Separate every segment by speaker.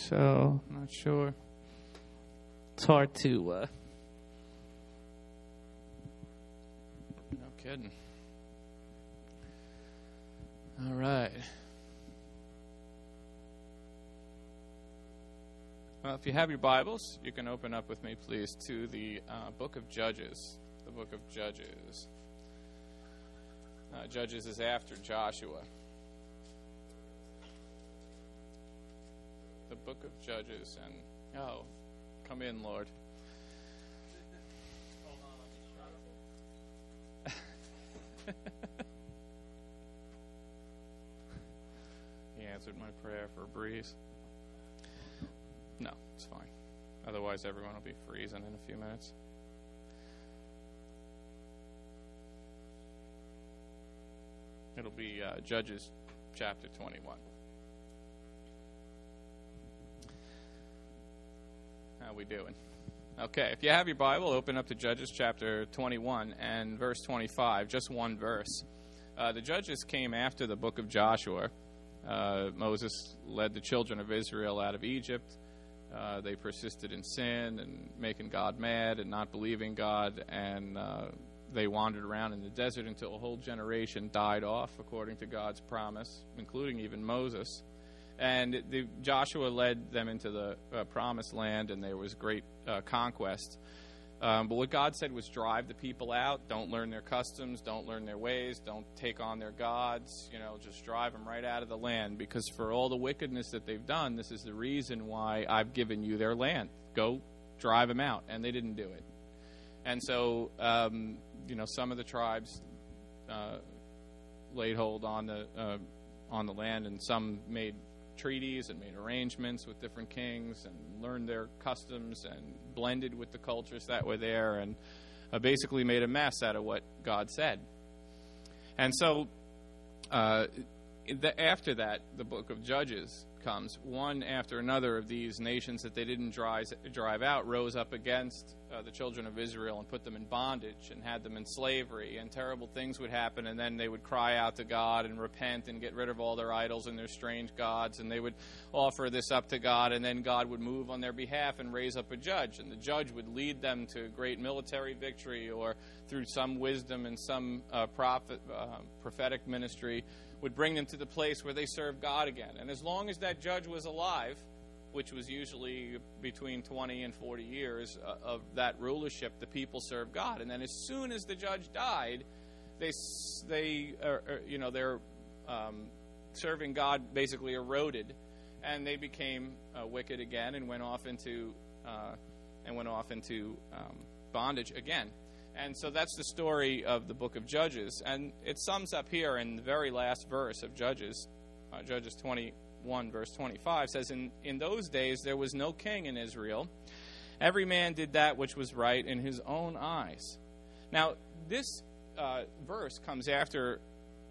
Speaker 1: so not sure. It's hard to, no kidding. All right. Well, if you have your Bibles, you can open up with me, please, to the book of Judges. The book of Judges. Judges is after Joshua. The book of Judges, and come in, Lord. He answered my prayer for a breeze. No, it's fine. Otherwise, everyone will be freezing in a few minutes. It'll be Judges chapter 21. How we doing? Okay, if you have your Bible, open up to Judges chapter 21 and verse 25, just one verse. The Judges came after the book of Joshua. Moses led the children of Israel out of Egypt. They persisted in sin and making God mad and not believing God, and they wandered around in the desert until a whole generation died off according to God's promise, including even Moses. And Joshua led them into the promised land, and there was great conquest. But what God said was drive the people out. Don't learn their customs. Don't learn their ways. Don't take on their gods. Just drive them right out of the land. Because for all the wickedness that they've done, this is the reason why I've given you their land. Go drive them out. And they didn't do it. And so, some of the tribes laid hold on the land, and some made treaties and made arrangements with different kings and learned their customs and blended with the cultures that were there, and basically made a mess out of what God said. And so after that, the book of Judges comes. One after another of these nations that they didn't drive out rose up against the children of Israel and put them in bondage and had them in slavery, and terrible things would happen, and then they would cry out to God and repent and get rid of all their idols and their strange gods, and they would offer this up to God, and then God would move on their behalf and raise up a judge, and the judge would lead them to great military victory, or through some wisdom and some prophetic ministry would bring them to the place where they serve God again. And as long as that judge was alive, which was usually between 20 and 40 years of that rulership, the people served God. And then as soon as the judge died, their serving God basically eroded, and they became wicked again and went off into bondage again. And so that's the story of the book of Judges. And it sums up here in the very last verse of Judges. Judges 21, verse 25 says, In those days there was no king in Israel. Every man did that which was right in his own eyes. Now, this verse comes after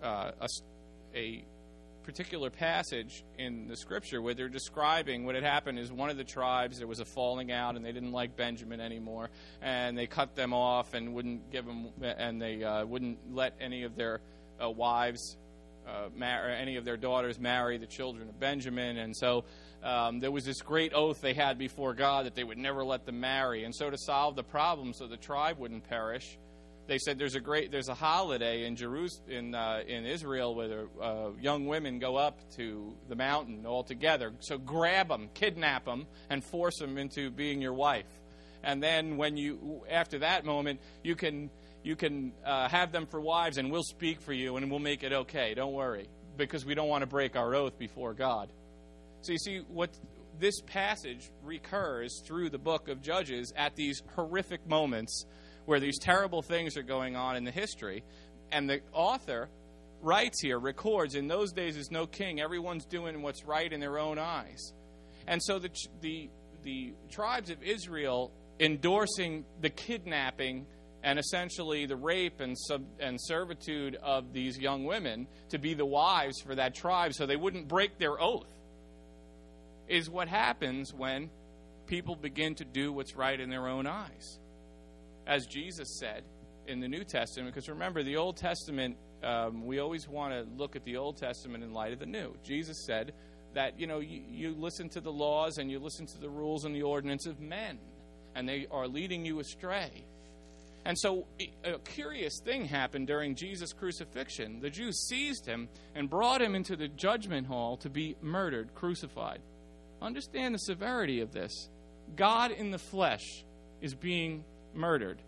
Speaker 1: a particular passage in the scripture where they're describing what had happened is one of the tribes, there was a falling out, and they didn't like Benjamin anymore, and they cut them off and wouldn't give them, and they wouldn't let any of their wives any of their daughters marry the children of Benjamin. And so there was this great oath they had before God that they would never let them marry. And so to solve the problem so the tribe wouldn't perish, they said there's a holiday in in Israel where young women go up to the mountain all together. So grab them, kidnap them, and force them into being your wife. And then after that moment, you can have them for wives, and we'll speak for you, and we'll make it okay. Don't worry, because we don't want to break our oath before God. So you see, what this passage recurs through the book of Judges at these horrific moments where these terrible things are going on in the history. And the author writes here, records, in those days there's no king. Everyone's doing what's right in their own eyes. And so the tribes of Israel endorsing the kidnapping and essentially the rape and servitude of these young women to be the wives for that tribe so they wouldn't break their oath is what happens when people begin to do what's right in their own eyes. As Jesus said in the New Testament, because remember, the Old Testament, we always want to look at the Old Testament in light of the New. Jesus said, that, you listen to the laws and you listen to the rules and the ordinance of men, and they are leading you astray. And so a curious thing happened during Jesus' crucifixion. The Jews seized him and brought him into the judgment hall to be murdered, crucified. Understand the severity of this. God in the flesh is being murdered.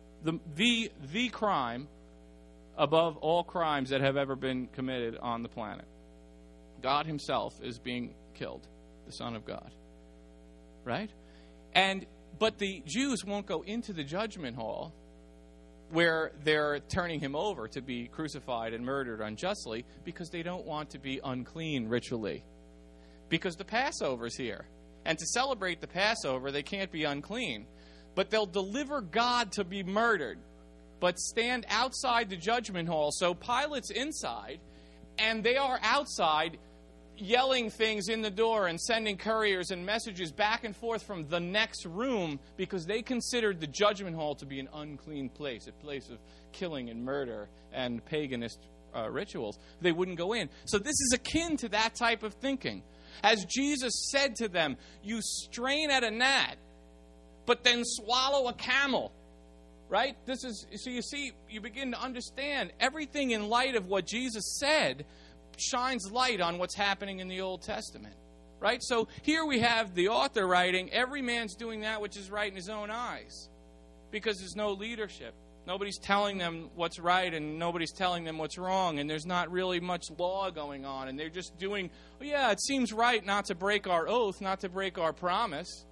Speaker 1: The crime above all crimes that have ever been committed on the planet. God himself is being killed, the Son of God. Right? But the Jews won't go into the judgment hall where they're turning him over to be crucified and murdered unjustly, because they don't want to be unclean ritually. Because the Passover's here. And to celebrate the Passover, they can't be unclean. But they'll deliver God to be murdered, but stand outside the judgment hall. So Pilate's inside, and they are outside yelling things in the door and sending couriers and messages back and forth from the next room, because they considered the judgment hall to be an unclean place, a place of killing and murder and paganist rituals. They wouldn't go in. So this is akin to that type of thinking. As Jesus said to them, you strain at a gnat, but then swallow a camel. Right? So you see, you begin to understand everything in light of what Jesus said shines light on what's happening in the Old Testament. Right? So here we have the author writing, every man's doing that which is right in his own eyes, because there's no leadership. Nobody's telling them what's right, and nobody's telling them what's wrong, and there's not really much law going on, and they're just doing, it seems right not to break our oath, not to break our promise.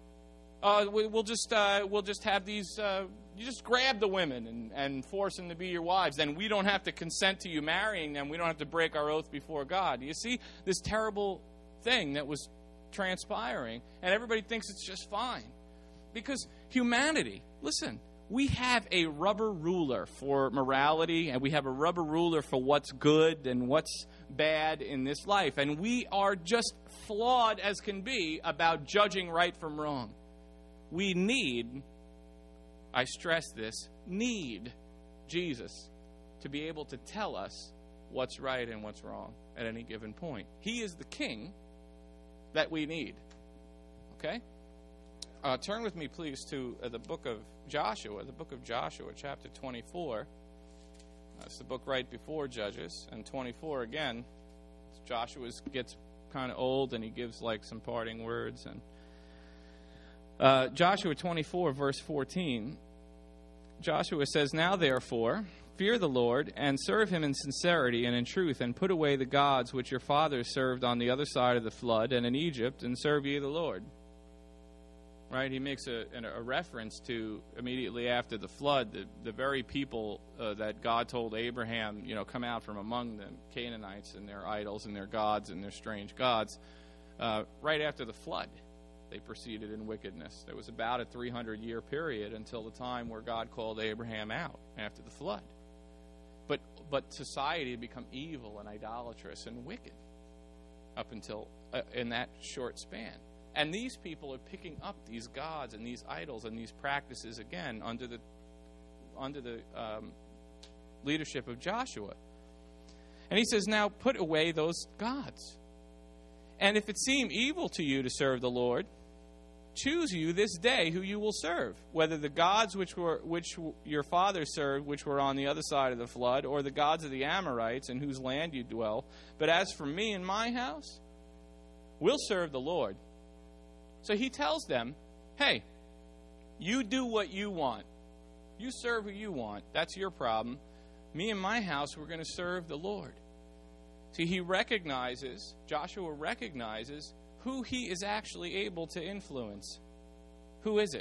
Speaker 1: We'll just have these. You just grab the women and force them to be your wives. Then we don't have to consent to you marrying them. We don't have to break our oath before God. You see this terrible thing that was transpiring, and everybody thinks it's just fine. Because humanity, listen, we have a rubber ruler for morality, and we have a rubber ruler for what's good and what's bad in this life. And we are just flawed as can be about judging right from wrong. We need, I stress this, need Jesus to be able to tell us what's right and what's wrong at any given point. He is the king that we need. Okay? Turn with me, please, to the book of Joshua, chapter 24. It's the book right before Judges, and 24 again. Joshua gets kind of old, and he gives some parting words. And Joshua 24, verse 14, Joshua says, now therefore, fear the Lord, and serve him in sincerity and in truth, and put away the gods which your fathers served on the other side of the flood and in Egypt, and serve ye the Lord. Right? He makes a reference to immediately after the flood, the very people that God told Abraham, come out from among the Canaanites and their idols and their gods and their strange gods, right after the flood. They proceeded in wickedness. There was about a 300-year period until the time where God called Abraham out after the flood. But society had become evil and idolatrous and wicked up until in that short span. And these people are picking up these gods and these idols and these practices again under the leadership of Joshua. And he says, now put away those gods. And if it seem evil to you to serve the Lord, choose you this day who you will serve, whether the gods which your fathers served, which were on the other side of the flood, or the gods of the Amorites in whose land you dwell. But as for me and my house, we'll serve the Lord. So he tells them, hey, you do what you want. You serve who you want. That's your problem. Me and my house, we're going to serve the Lord. See, Joshua recognizes who he is actually able to influence. Who is it?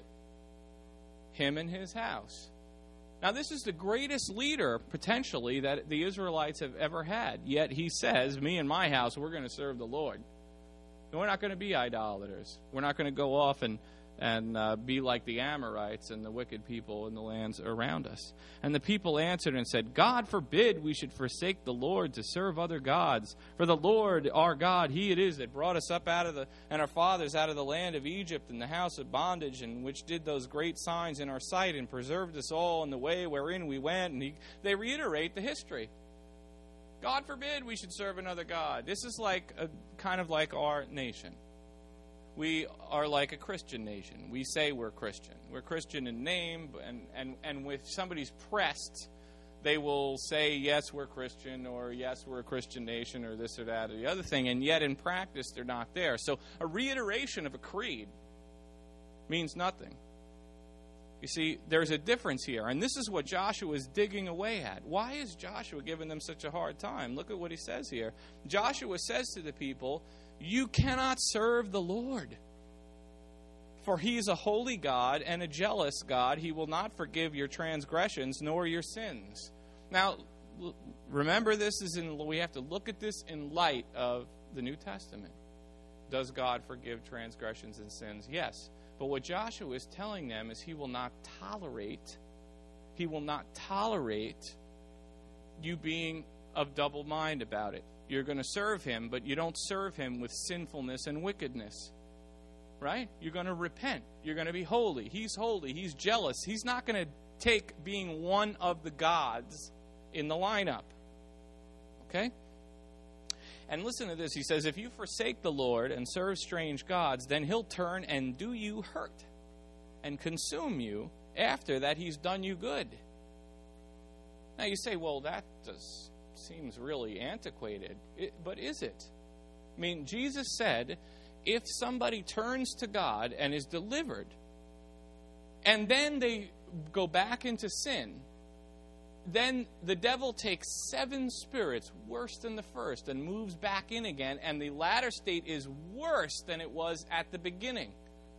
Speaker 1: Him and his house. Now, this is the greatest leader, potentially, that the Israelites have ever had. Yet he says, me and my house, we're going to serve the Lord. And we're not going to be idolaters. We're not going to go off and be like the Amorites and the wicked people in the lands around us. And the people answered and said, God forbid we should forsake the Lord to serve other gods. For the Lord our God, he it is that brought us up and our fathers out of the land of Egypt and the house of bondage, and which did those great signs in our sight and preserved us all in the way wherein we went. And they reiterate the history. God forbid we should serve another God. This is kind of like our nation. We are like a Christian nation. We say we're Christian. We're Christian in name, and if somebody's pressed, they will say, yes, we're Christian, or yes, we're a Christian nation, or this or that or the other thing, and yet in practice they're not there. So a reiteration of a creed means nothing. You see, there's a difference here, and this is what Joshua is digging away at. Why is Joshua giving them such a hard time? Look at what he says here. Joshua says to the people, you cannot serve the Lord, for he is a holy God and a jealous God. He will not forgive your transgressions nor your sins. Now, remember, we have to look at this in light of the New Testament. Does God forgive transgressions and sins? Yes. But what Joshua is telling them is he will not tolerate you being of double mind about it. You're going to serve him, but you don't serve him with sinfulness and wickedness. Right? You're going to repent. You're going to be holy. He's holy. He's jealous. He's not going to take being one of the gods in the lineup. Okay? And listen to this. He says, if you forsake the Lord and serve strange gods, then he'll turn and do you hurt and consume you after that he's done you good. Now you say, well, that just seems really antiquated. But is it? I mean, Jesus said, if somebody turns to God and is delivered, and then they go back into sin, then the devil takes 7 spirits worse than the first and moves back in again, and the latter state is worse than it was at the beginning.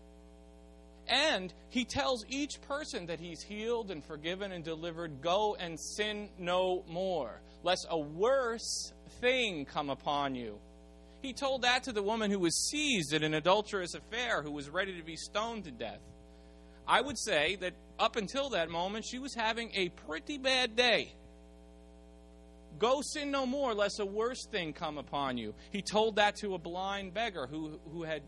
Speaker 1: And he tells each person that he's healed and forgiven and delivered, go and sin no more, lest a worse thing come upon you. He told that to the woman who was seized in an adulterous affair, who was ready to be stoned to death. I would say that up until that moment, she was having a pretty bad day. Go sin no more, lest a worse thing come upon you. He told that to a blind beggar who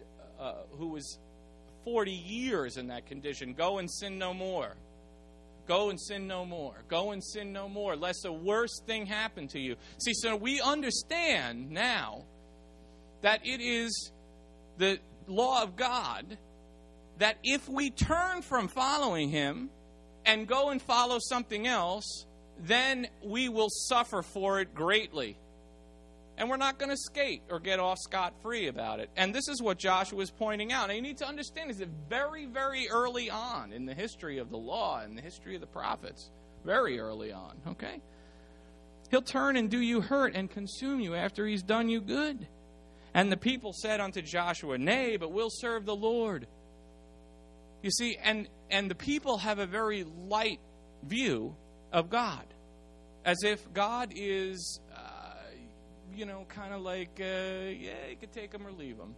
Speaker 1: was 40 years in that condition. Go and sin no more. Go and sin no more. Go and sin no more, lest a worse thing happen to you. See, so we understand now that it is the law of God that if we turn from following him and go and follow something else, then we will suffer for it greatly. And we're not going to skate or get off scot-free about it. And this is what Joshua is pointing out. And you need to understand is that very, very early on in the history of the law and the history of the prophets, very early on, okay? He'll turn and do you hurt and consume you after he's done you good. And the people said unto Joshua, nay, but we'll serve the Lord. You see, and the people have a very light view of God, as if God is, kind of like, you could take him or leave him.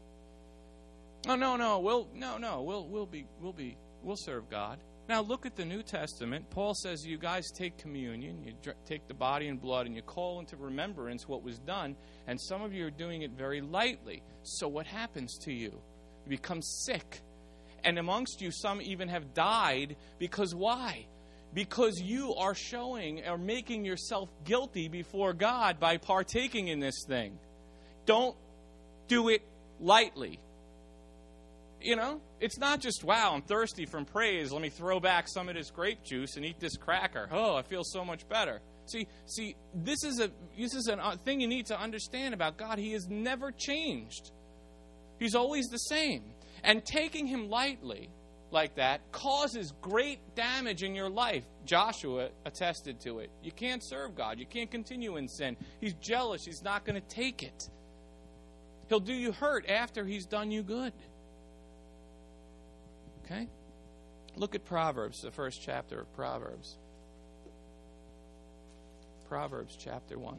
Speaker 1: Oh, we'll serve God. Now look at the New Testament. Paul says, you guys take communion, you take the body and blood, and you call into remembrance what was done. And some of you are doing it very lightly. So what happens to you? You become sick. And amongst you, some even have died. Because why? Because you are showing or making yourself guilty before God by partaking in this thing. Don't do it lightly. You know, it's not just, wow, I'm thirsty from praise. Let me throw back some of this grape juice and eat this cracker. Oh, I feel so much better. See, this is a thing you need to understand about God. He has never changed. He's always the same. And taking him lightly like that causes great damage in your life. Joshua attested to it. You can't serve God. You can't continue in sin. He's jealous. He's not going to take it. He'll do you hurt after he's done you good. Okay? Look at Proverbs, the first chapter of Proverbs. Proverbs chapter 1.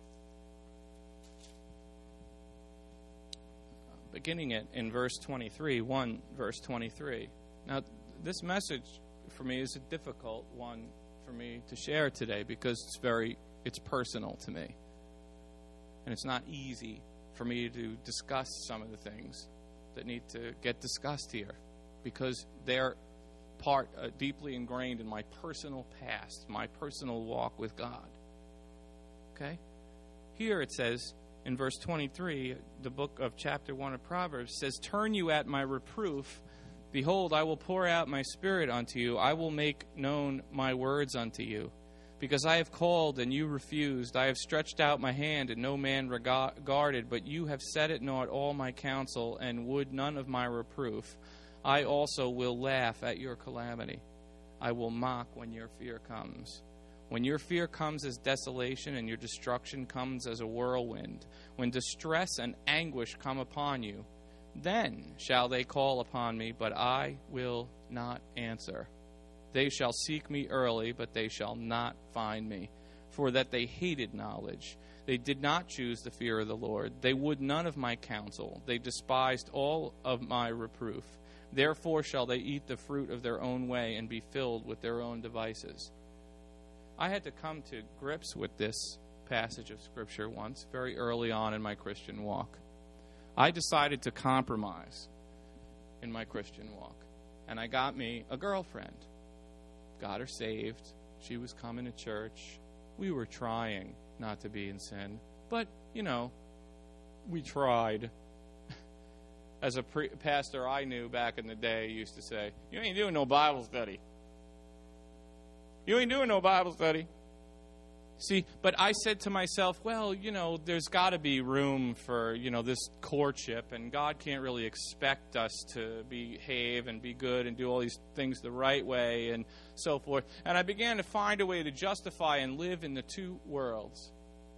Speaker 1: Beginning it in verse 23, 1 verse 23. Now, this message for me is a difficult one for me to share today because it's personal to me. And it's not easy for me to discuss some of the things that need to get discussed here because they're deeply ingrained in my personal past, my personal walk with God. Okay? here it says, in verse 23, the book of chapter 1 of Proverbs says, "Turn you at my reproof. Behold, I will pour out my spirit unto you. I will make known my words unto you. Because I have called, and you refused. I have stretched out my hand, and no man regarded. But you have set at naught all my counsel, and would none of my reproof. I also will laugh at your calamity. I will mock when your fear comes. When your fear comes as desolation, and your destruction comes as a whirlwind, when distress and anguish come upon you, then shall they call upon me, but I will not answer. They shall seek me early, but they shall not find me. For that they hated knowledge. They did not choose the fear of the Lord. They would none of my counsel. They despised all of my reproof. Therefore shall they eat the fruit of their own way, and be filled with their own devices." I had to come to grips with this passage of Scripture once, very early on in my Christian walk. I decided to compromise in my Christian walk. And I got me a girlfriend. Got her saved. She was coming to church. We were trying not to be in sin. But, we tried. As a pastor I knew back in the day used to say, "You ain't doing no Bible study. You ain't doing no Bible study." See, but I said to myself, well, there's got to be room for, this courtship, and God can't really expect us to behave and be good and do all these things the right way and so forth. And I began to find a way to justify and live in the two worlds.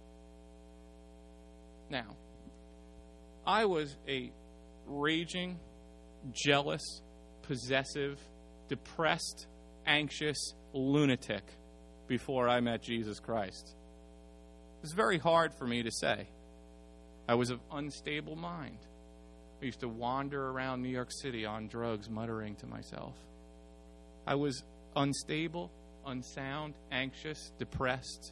Speaker 1: Now, I was a raging, jealous, possessive, depressed, anxious lunatic before I met Jesus Christ. It was very hard for me to say. I was of unstable mind. I used to wander around New York City on drugs, muttering to myself. I was unstable, unsound, anxious, depressed,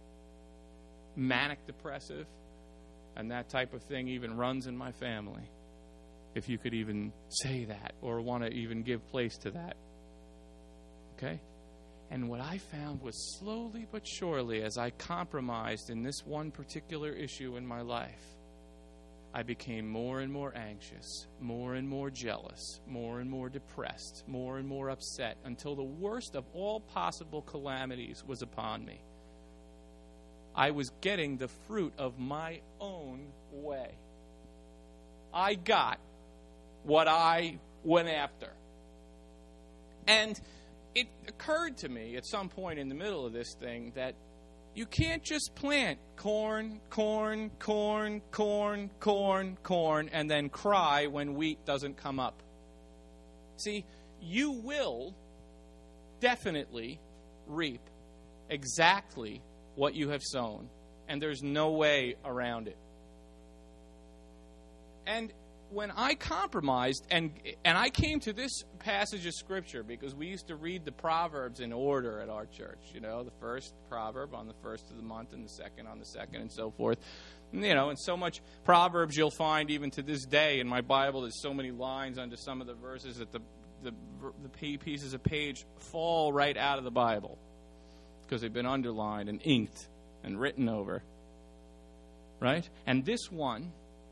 Speaker 1: manic depressive, and that type of thing even runs in my family, if you could even say that or want to even give place to that. Okay? And what I found was slowly but surely, as I compromised in this one particular issue in my life, I became more and more anxious, more and more jealous, more and more depressed, more and more upset, until the worst of all possible calamities was upon me. I was getting the fruit of my own way. I got what I went after. And it occurred to me at some point in the middle of this thing that you can't just plant corn, and then cry when wheat doesn't come up. See, you will definitely reap exactly what you have sown, and there's no way around it. And when I compromised, and I came to this passage of Scripture because we used to read the Proverbs in order at our church, the first proverb on the first of the month and the second on the second and so forth. And so much Proverbs you'll find even to this day in my Bible, there's so many lines under some of the verses that the pieces of page fall right out of the Bible because they've been underlined and inked and written over. Right? And this one,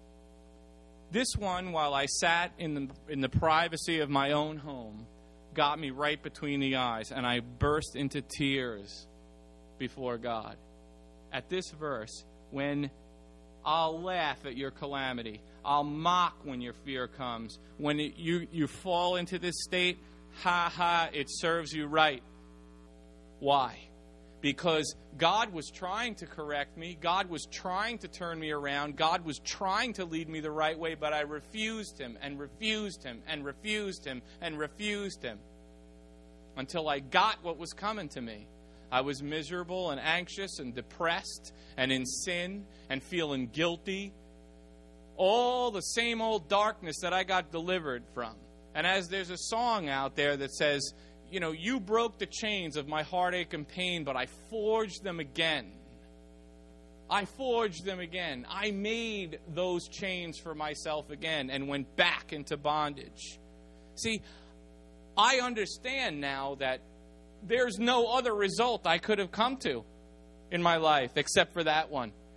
Speaker 1: while I sat in the privacy of my own home, got me right between the eyes, and I burst into tears before God. At this verse, when I'll laugh at your calamity, I'll mock when your fear comes. When you fall into this state, it serves you right. Why? Because God was trying to correct me. God was trying to turn me around. God was trying to lead me the right way, but I refused Him and refused Him and refused Him and refused Him until I got what was coming to me. I was miserable and anxious and depressed and in sin and feeling guilty. All the same old darkness that I got delivered from. And as there's a song out there that says, you broke the chains of my heartache and pain, but I forged them again. I forged them again. I made those chains for myself again and went back into bondage. See, I understand now that there's no other result I could have come to in my life except for that one.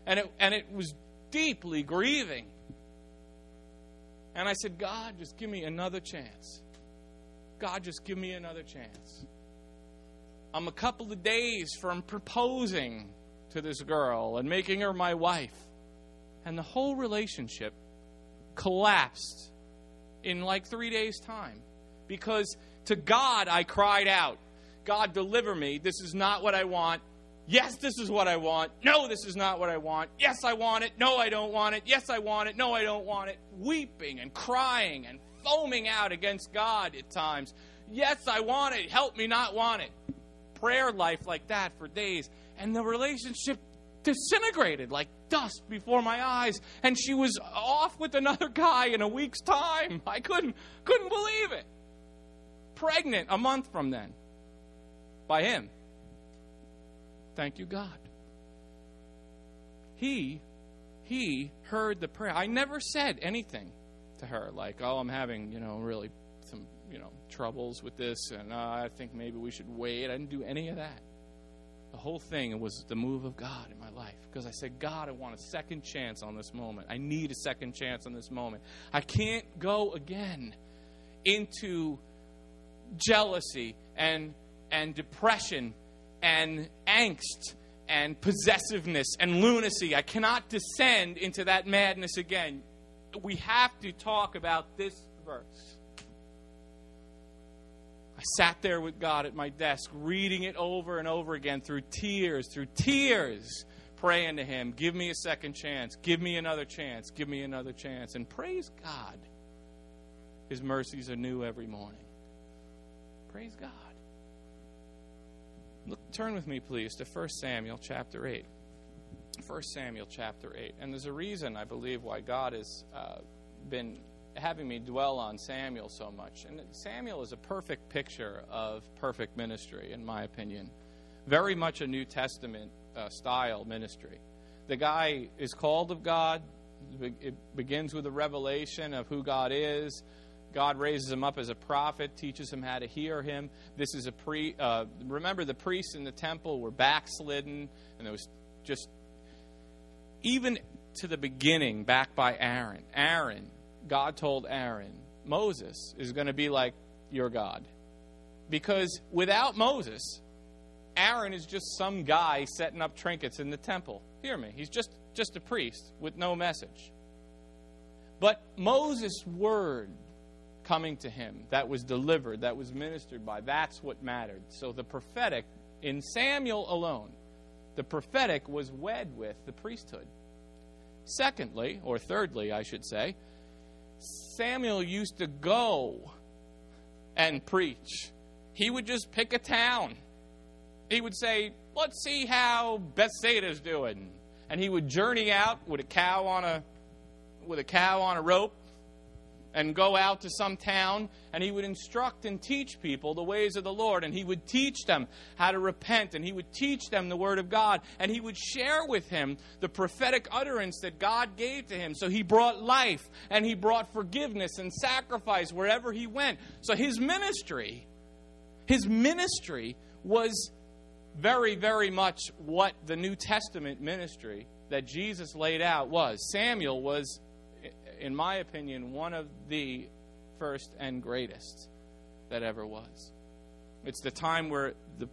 Speaker 1: And it was deeply grieving. And I said, God, just give me another chance. God, just give me another chance. I'm a couple of days from proposing to this girl and making her my wife. And the whole relationship collapsed in like 3 days' time. Because to God I cried out, God, deliver me. This is not what I want. Yes, this is what I want. No, this is not what I want. Yes, I want it. No, I don't want it. Yes, I want it. No, I don't want it. Weeping and crying and foaming out against God at times. Yes, I want it. Help me not want it. Prayer life like that for days. And the relationship disintegrated like dust before my eyes. And she was off with another guy in a week's time. I couldn't believe it. Pregnant a month from then. By him. Thank you, God. He heard the prayer. I never said anything to her like, oh, I'm having, really some, troubles with this, and I think maybe we should wait. I didn't do any of that. The whole thing was the move of God in my life. Because I said, God, I want a second chance on this moment. I need a second chance on this moment. I can't go again into jealousy and depression and angst and possessiveness and lunacy. I cannot descend into that madness again. We have to talk about this verse. I sat there with God at my desk, reading it over and over again through tears, praying to Him, give me a second chance, give me another chance, give me another chance. And praise God, His mercies are new every morning. Praise God. Turn with me, please, to 1 Samuel chapter 8. 1 Samuel chapter 8. And there's a reason, I believe, why God has been having me dwell on Samuel so much. And Samuel is a perfect picture of perfect ministry, in my opinion. Very much a New Testament style ministry. The guy is called of God. It begins with a revelation of who God is. God raises him up as a prophet, teaches him how to hear him. This is remember, the priests in the temple were backslidden, and there was just, even to the beginning, back by Aaron, God told Aaron, Moses is going to be like your God. Because without Moses, Aaron is just some guy setting up trinkets in the temple. Hear me. He's just a priest with no message. But Moses' word coming to him, that was delivered, that was ministered by, that's what mattered. So the prophetic, in Samuel alone, the prophetic was wed with the priesthood. Secondly, or thirdly, I should say, Samuel used to go and preach. He would just pick a town. He would say, let's see how Bethsaida's doing. And he would journey out with a cow on a rope and go out to some town, and he would instruct and teach people the ways of the Lord, and he would teach them how to repent, and he would teach them the Word of God, and he would share with him the prophetic utterance that God gave to him. So he brought life, and he brought forgiveness and sacrifice wherever he went. So his ministry was very, very much what the New Testament ministry that Jesus laid out was. Samuel was, in my opinion, one of the first and greatest that ever was. It's the time where the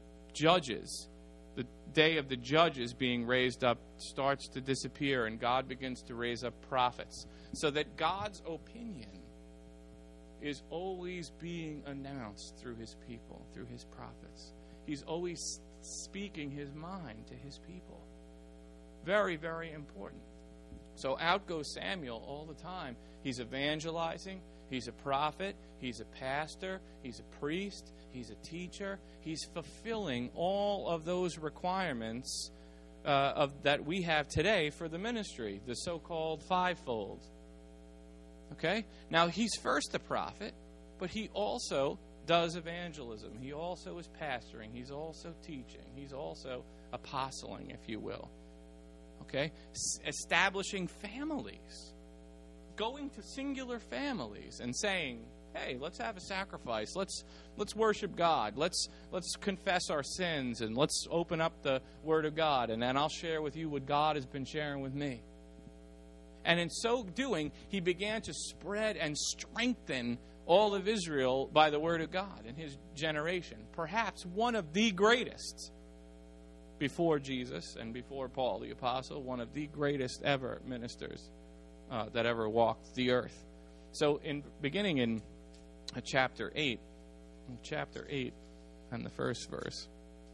Speaker 1: day of the judges being raised up starts to disappear, and God begins to raise up prophets. So that God's opinion is always being announced through His people, through His prophets. He's always speaking His mind to His people. Very, very important. So out goes Samuel all the time. He's evangelizing. He's a prophet. He's a pastor. He's a priest. He's a teacher. He's fulfilling all of those requirements that we have today for the ministry, the so-called fivefold. Okay? Now, he's first a prophet, but he also does evangelism. He also is pastoring. He's also teaching. He's also apostling, if you will. Okay? Establishing families. Going to singular families and saying, hey, let's have a sacrifice. Let's worship God. Let's confess our sins, and let's open up the Word of God, and then I'll share with you what God has been sharing with me. And in so doing, he began to spread and strengthen all of Israel by the Word of God in his generation. Perhaps one of the greatest before Jesus and before Paul the Apostle, one of the greatest ever ministers that ever walked the earth. So beginning in chapter 8 and the first verse.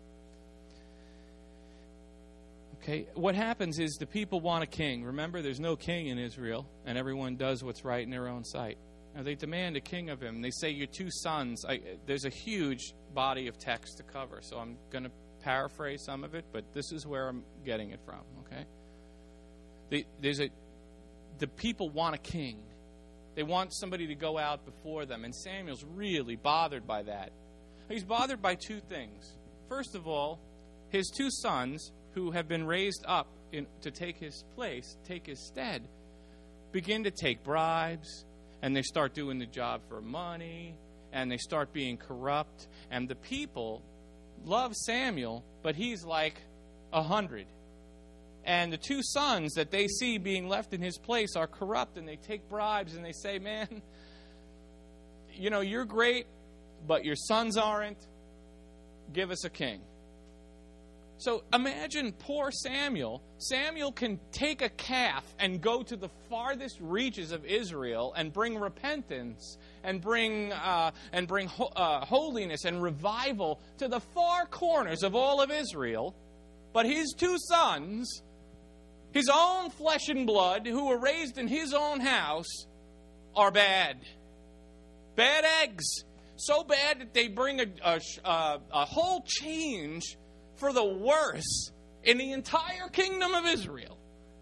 Speaker 1: Okay, what happens is the people want a king. Remember, there's no king in Israel, and everyone does what's right in their own sight. Now, they demand a king of him. They say, your two sons. There's a huge body of text to cover, so I'm going to paraphrase some of it, but this is where I'm getting it from, okay? The people want a king. They want somebody to go out before them, and Samuel's really bothered by that. He's bothered by two things. First of all, his two sons, who have been raised up to take his place, take his stead, begin to take bribes, and they start doing the job for money, and they start being corrupt, and the people love Samuel, but he's like 100. And the two sons that they see being left in his place are corrupt, and they take bribes, and they say, man, you know, you're great, but your sons aren't. Give us a king. So imagine poor Samuel. Samuel can take a calf and go to the farthest reaches of Israel and bring repentance and bring holiness and revival to the far corners of all of Israel. But his two sons, his own flesh and blood, who were raised in his own house, are bad. Bad eggs. So bad that they bring a whole change for the worse in the entire kingdom of Israel.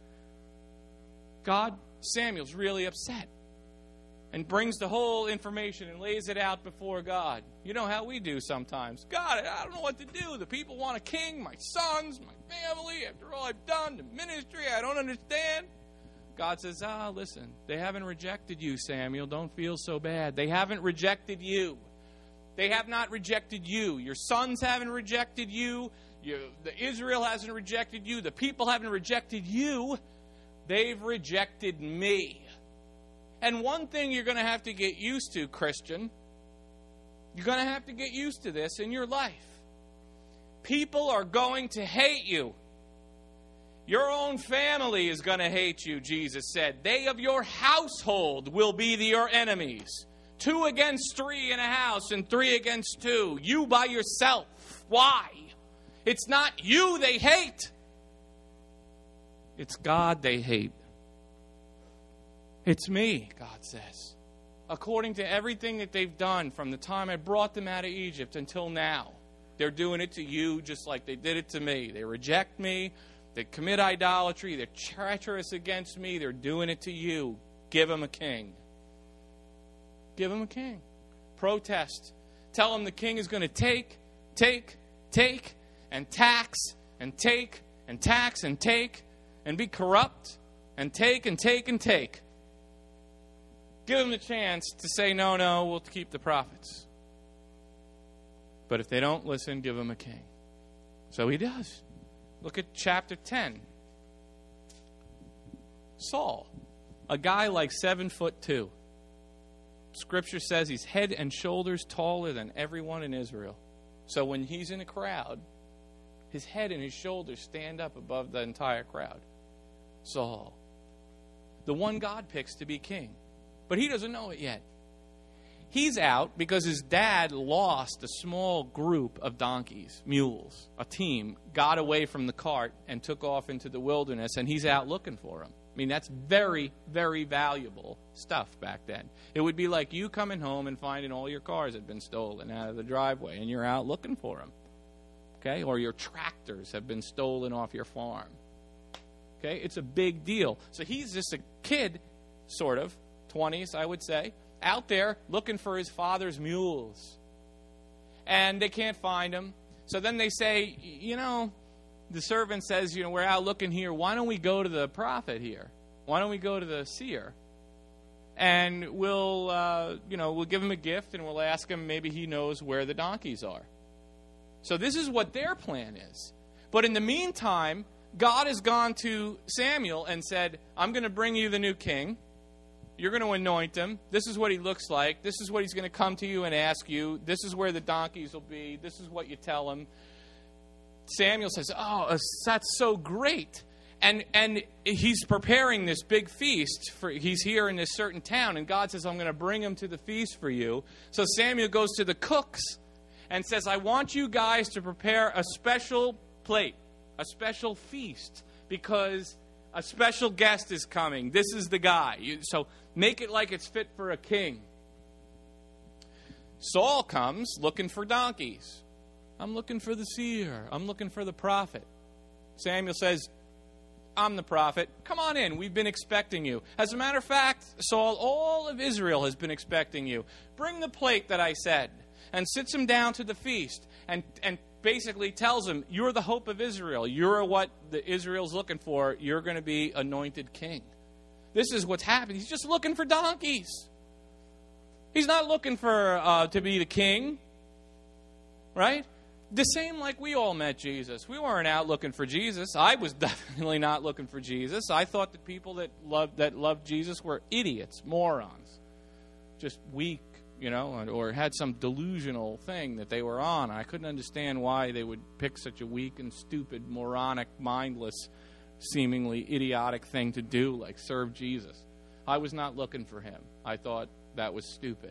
Speaker 1: Samuel's really upset and brings the whole information and lays it out before God. You know how we do sometimes. God, I don't know what to do. The people want a king, my sons, my family, after all I've done, the ministry, I don't understand. God says, listen, they haven't rejected you, Samuel. Don't feel so bad. They haven't rejected you. They have not rejected you. Your sons haven't rejected you. Israel hasn't rejected you. The people haven't rejected you. They've rejected me. And one thing you're going to have to get used to, Christian, you're going to have to get used to this in your life. People are going to hate you. Your own family is going to hate you, Jesus said. They of your household will be your enemies. 2 against 3 in a house and 3 against 2. You by yourself. Why? It's not you they hate. It's God they hate. It's me, God says. According to everything that they've done from the time I brought them out of Egypt until now, they're doing it to you just like they did it to me. They reject me. They commit idolatry. They're treacherous against me. They're doing it to you. Give them a king. Give them a king. Protest. Tell them the king is going to take, and tax, and take, and tax, and take, and be corrupt, and take, and take, and take. Give them the chance to say, no, we'll keep the prophets. But if they don't listen, give them a king. So he does. Look at chapter 10. Saul, a guy like 7'2". Scripture says he's head and shoulders taller than everyone in Israel. So when he's in a crowd, his head and his shoulders stand up above the entire crowd. Saul, the one God picks to be king. But he doesn't know it yet. He's out because his dad lost a small group of donkeys, mules, a team, got away from the cart and took off into the wilderness, and he's out looking for them. I mean, that's very, very valuable stuff back then. It would be like you coming home and finding all your cars had been stolen out of the driveway, and you're out looking for them. Okay? Or your tractors have been stolen off your farm. Okay? It's a big deal. So he's just a kid, sort of, 20s, I would say, out there looking for his father's mules. And they can't find him. So then they say, the servant says, we're out looking here. Why don't we go to the prophet here? Why don't we go to the seer? and we'll give him a gift, and we'll ask him, maybe he knows where the donkeys are. So this is what their plan is. But in the meantime, God has gone to Samuel and said, I'm going to bring you the new king. You're going to anoint him. This is what he looks like. This is what he's going to come to you and ask you. This is where the donkeys will be. This is what you tell him. Samuel says, oh, that's so great. And he's preparing this big feast. He's here in this certain town, and God says, I'm going to bring him to the feast for you. So Samuel goes to the cooks and says, I want you guys to prepare a special plate, a special feast, because a special guest is coming. This is the guy. So make it like it's fit for a king. Saul comes looking for donkeys. I'm looking for the seer. I'm looking for the prophet. Samuel says, I'm the prophet. Come on in. We've been expecting you. As a matter of fact, Saul, all of Israel has been expecting you. Bring the plate that I said, and sits him down to the feast, and basically tells him, you're the hope of Israel. You're what Israel's looking for. You're going to be anointed king. This is what's happening. He's just looking for donkeys. He's not looking for to be the king, right? The same like we all met Jesus. We weren't out looking for Jesus. I was definitely not looking for Jesus. I thought that people that loved Jesus were idiots, morons, just weak, or had some delusional thing that they were on. I couldn't understand why they would pick such a weak and stupid, moronic, mindless, seemingly idiotic thing to do, like serve Jesus. I was not looking for him. I thought that was stupid.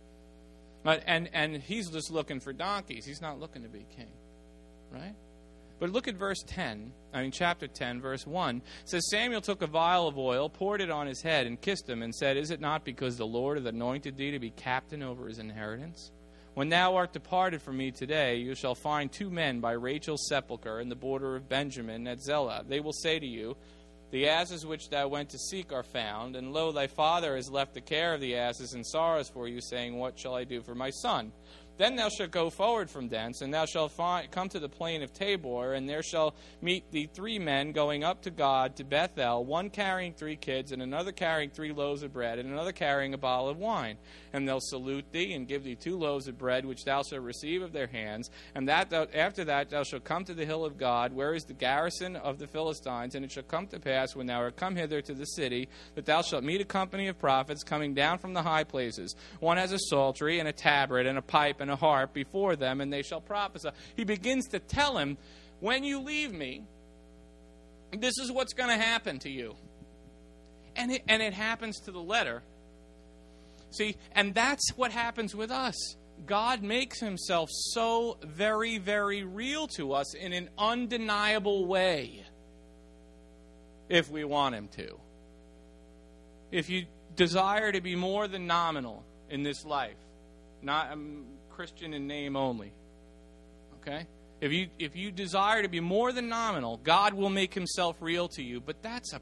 Speaker 1: And he's just looking for donkeys. He's not looking to be king, right? But look at chapter 10, verse 1. It says, Samuel took a vial of oil, poured it on his head, and kissed him, and said, Is it not because the Lord hath anointed thee to be captain over his inheritance? When thou art departed from me today, you shall find 2 men by Rachel's sepulchre in the border of Benjamin at Zelah. They will say to you, The asses which thou went to seek are found, and lo, thy father has left the care of the asses and sorrows for you, saying, What shall I do for my son? Then thou shalt go forward from thence, and thou shalt come to the plain of Tabor, and there shall meet thee 3 men going up to God to Bethel, one carrying 3 kids, and another carrying 3 loaves of bread, and another carrying a bottle of wine. And they'll salute thee, and give thee 2 loaves of bread, which thou shalt receive of their hands. And after that thou shalt come to the hill of God, where is the garrison of the Philistines. And it shall come to pass, when thou art come hither to the city, that thou shalt meet a company of prophets coming down from the high places. One has a psaltery, and a tabret, and a pipe, and a harp before them, and they shall prophesy. He begins to tell him, when you leave me, this is what's going to happen to you. And it happens to the letter. See, and that's what happens with us. God makes himself so very, very real to us in an undeniable way if we want him to. If you desire to be more than nominal in this life, not Christian in name only, okay? If you desire to be more than nominal, God will make himself real to you. But that's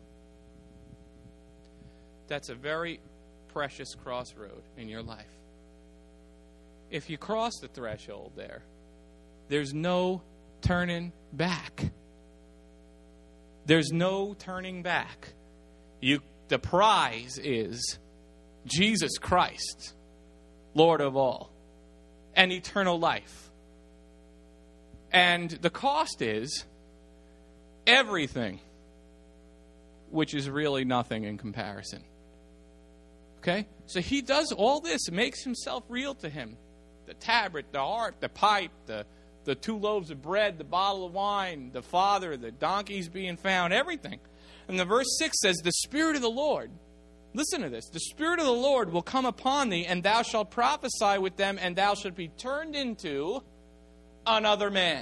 Speaker 1: a very precious crossroad in your life. If you cross the threshold there's no turning back. There's no turning back. The prize is Jesus Christ, Lord of all, and eternal life. And the cost is everything, which is really nothing in comparison. Okay? So he does all this, makes himself real to him. The tabret, the harp, the pipe, the 2 loaves of bread, the bottle of wine, the father, the donkeys being found, everything. And the verse 6 says, The Spirit of the Lord, listen to this, the Spirit of the Lord will come upon thee, and thou shalt prophesy with them, and thou shalt be turned into another man.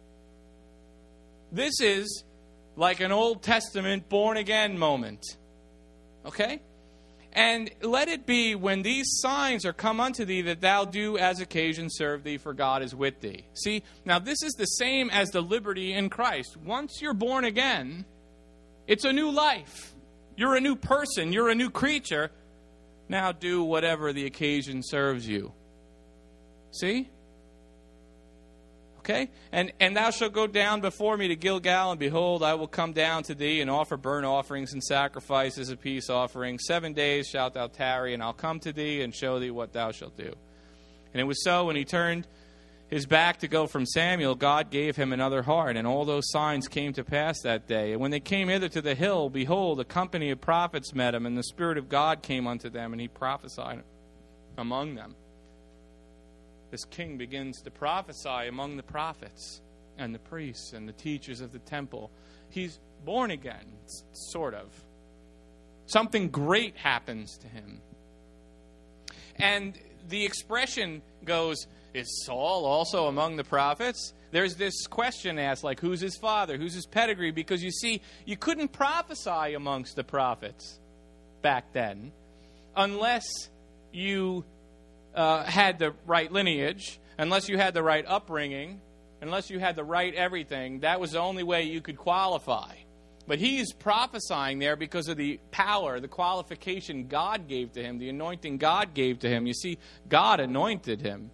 Speaker 1: This is like an Old Testament born-again moment. Okay? And let it be, when these signs are come unto thee, that thou do as occasion serve thee, for God is with thee. See, now this is the same as the liberty in Christ. Once you're born again, it's a new life. You're a new person. You're a new creature. Now do whatever the occasion serves you. See? Okay? And thou shalt go down before me to Gilgal, and behold, I will come down to thee and offer burnt offerings and sacrifices of peace offerings. 7 days shalt thou tarry, and I'll come to thee and show thee what thou shalt do. And it was so, when he turned his back to go from Samuel, God gave him another heart, and all those signs came to pass that day. And when they came hither to the hill, behold, a company of prophets met him, and the Spirit of God came unto them, and he prophesied among them. This king begins to prophesy among the prophets and the priests and the teachers of the temple. He's born again, sort of. Something great happens to him. And the expression goes, is Saul also among the prophets? There's this question asked, like, who's his father? Who's his pedigree? Because you see, you couldn't prophesy amongst the prophets back then unless you had the right lineage, unless you had the right upbringing, unless you had the right everything. That was the only way you could qualify. But he's prophesying there because of the power, the qualification God gave to him, the anointing God gave to him. You see, God anointed him,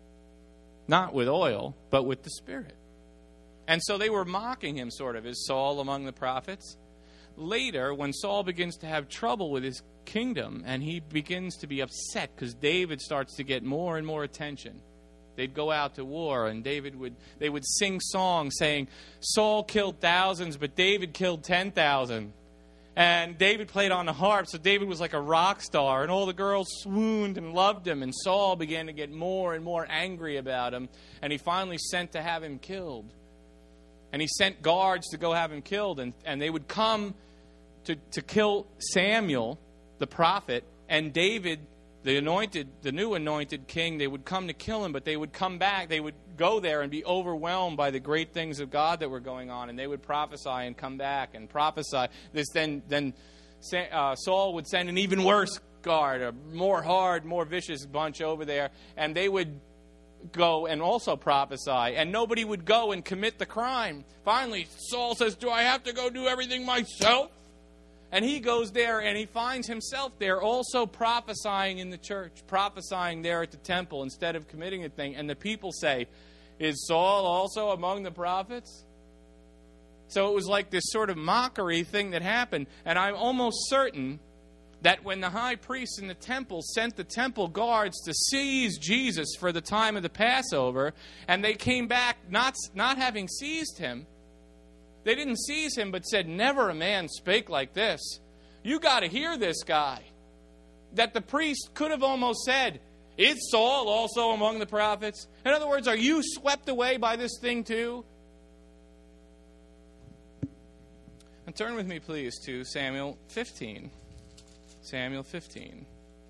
Speaker 1: not with oil, but with the Spirit. And so they were mocking him, sort of, is Saul among the prophets? Later, when Saul begins to have trouble with his kingdom, and he begins to be upset because David starts to get more and more attention. They'd go out to war, and they would sing songs saying, Saul killed thousands, but David killed 10,000. And David played on the harp, so David was like a rock star, and all the girls swooned and loved him, and Saul began to get more and more angry about him, and he finally sent to have him killed. And he sent guards to go have him killed, and they would come to kill Samuel, the prophet, and David, the new anointed king. They would come to kill him, but they would come back. They would go there and be overwhelmed by the great things of God that were going on, and they would prophesy and come back and prophesy. Then Saul would send an even worse guard, a more hard, more vicious bunch over there, and they would go and also prophesy, and nobody would go and commit the crime. Finally, Saul says, do I have to go do everything myself? And he goes there, and he finds himself there also prophesying in the church, prophesying there at the temple instead of committing a thing. And the people say, is Saul also among the prophets? So it was like this sort of mockery thing that happened. And I'm almost certain that when the high priests in the temple sent the temple guards to seize Jesus for the time of the Passover, and they came back not having seized him, they didn't seize him, but said, never a man spake like this. You got to hear this guy. That the priest could have almost said, is Saul also among the prophets? In other words, are you swept away by this thing too? And turn with me, please, to Samuel 15. Samuel 15.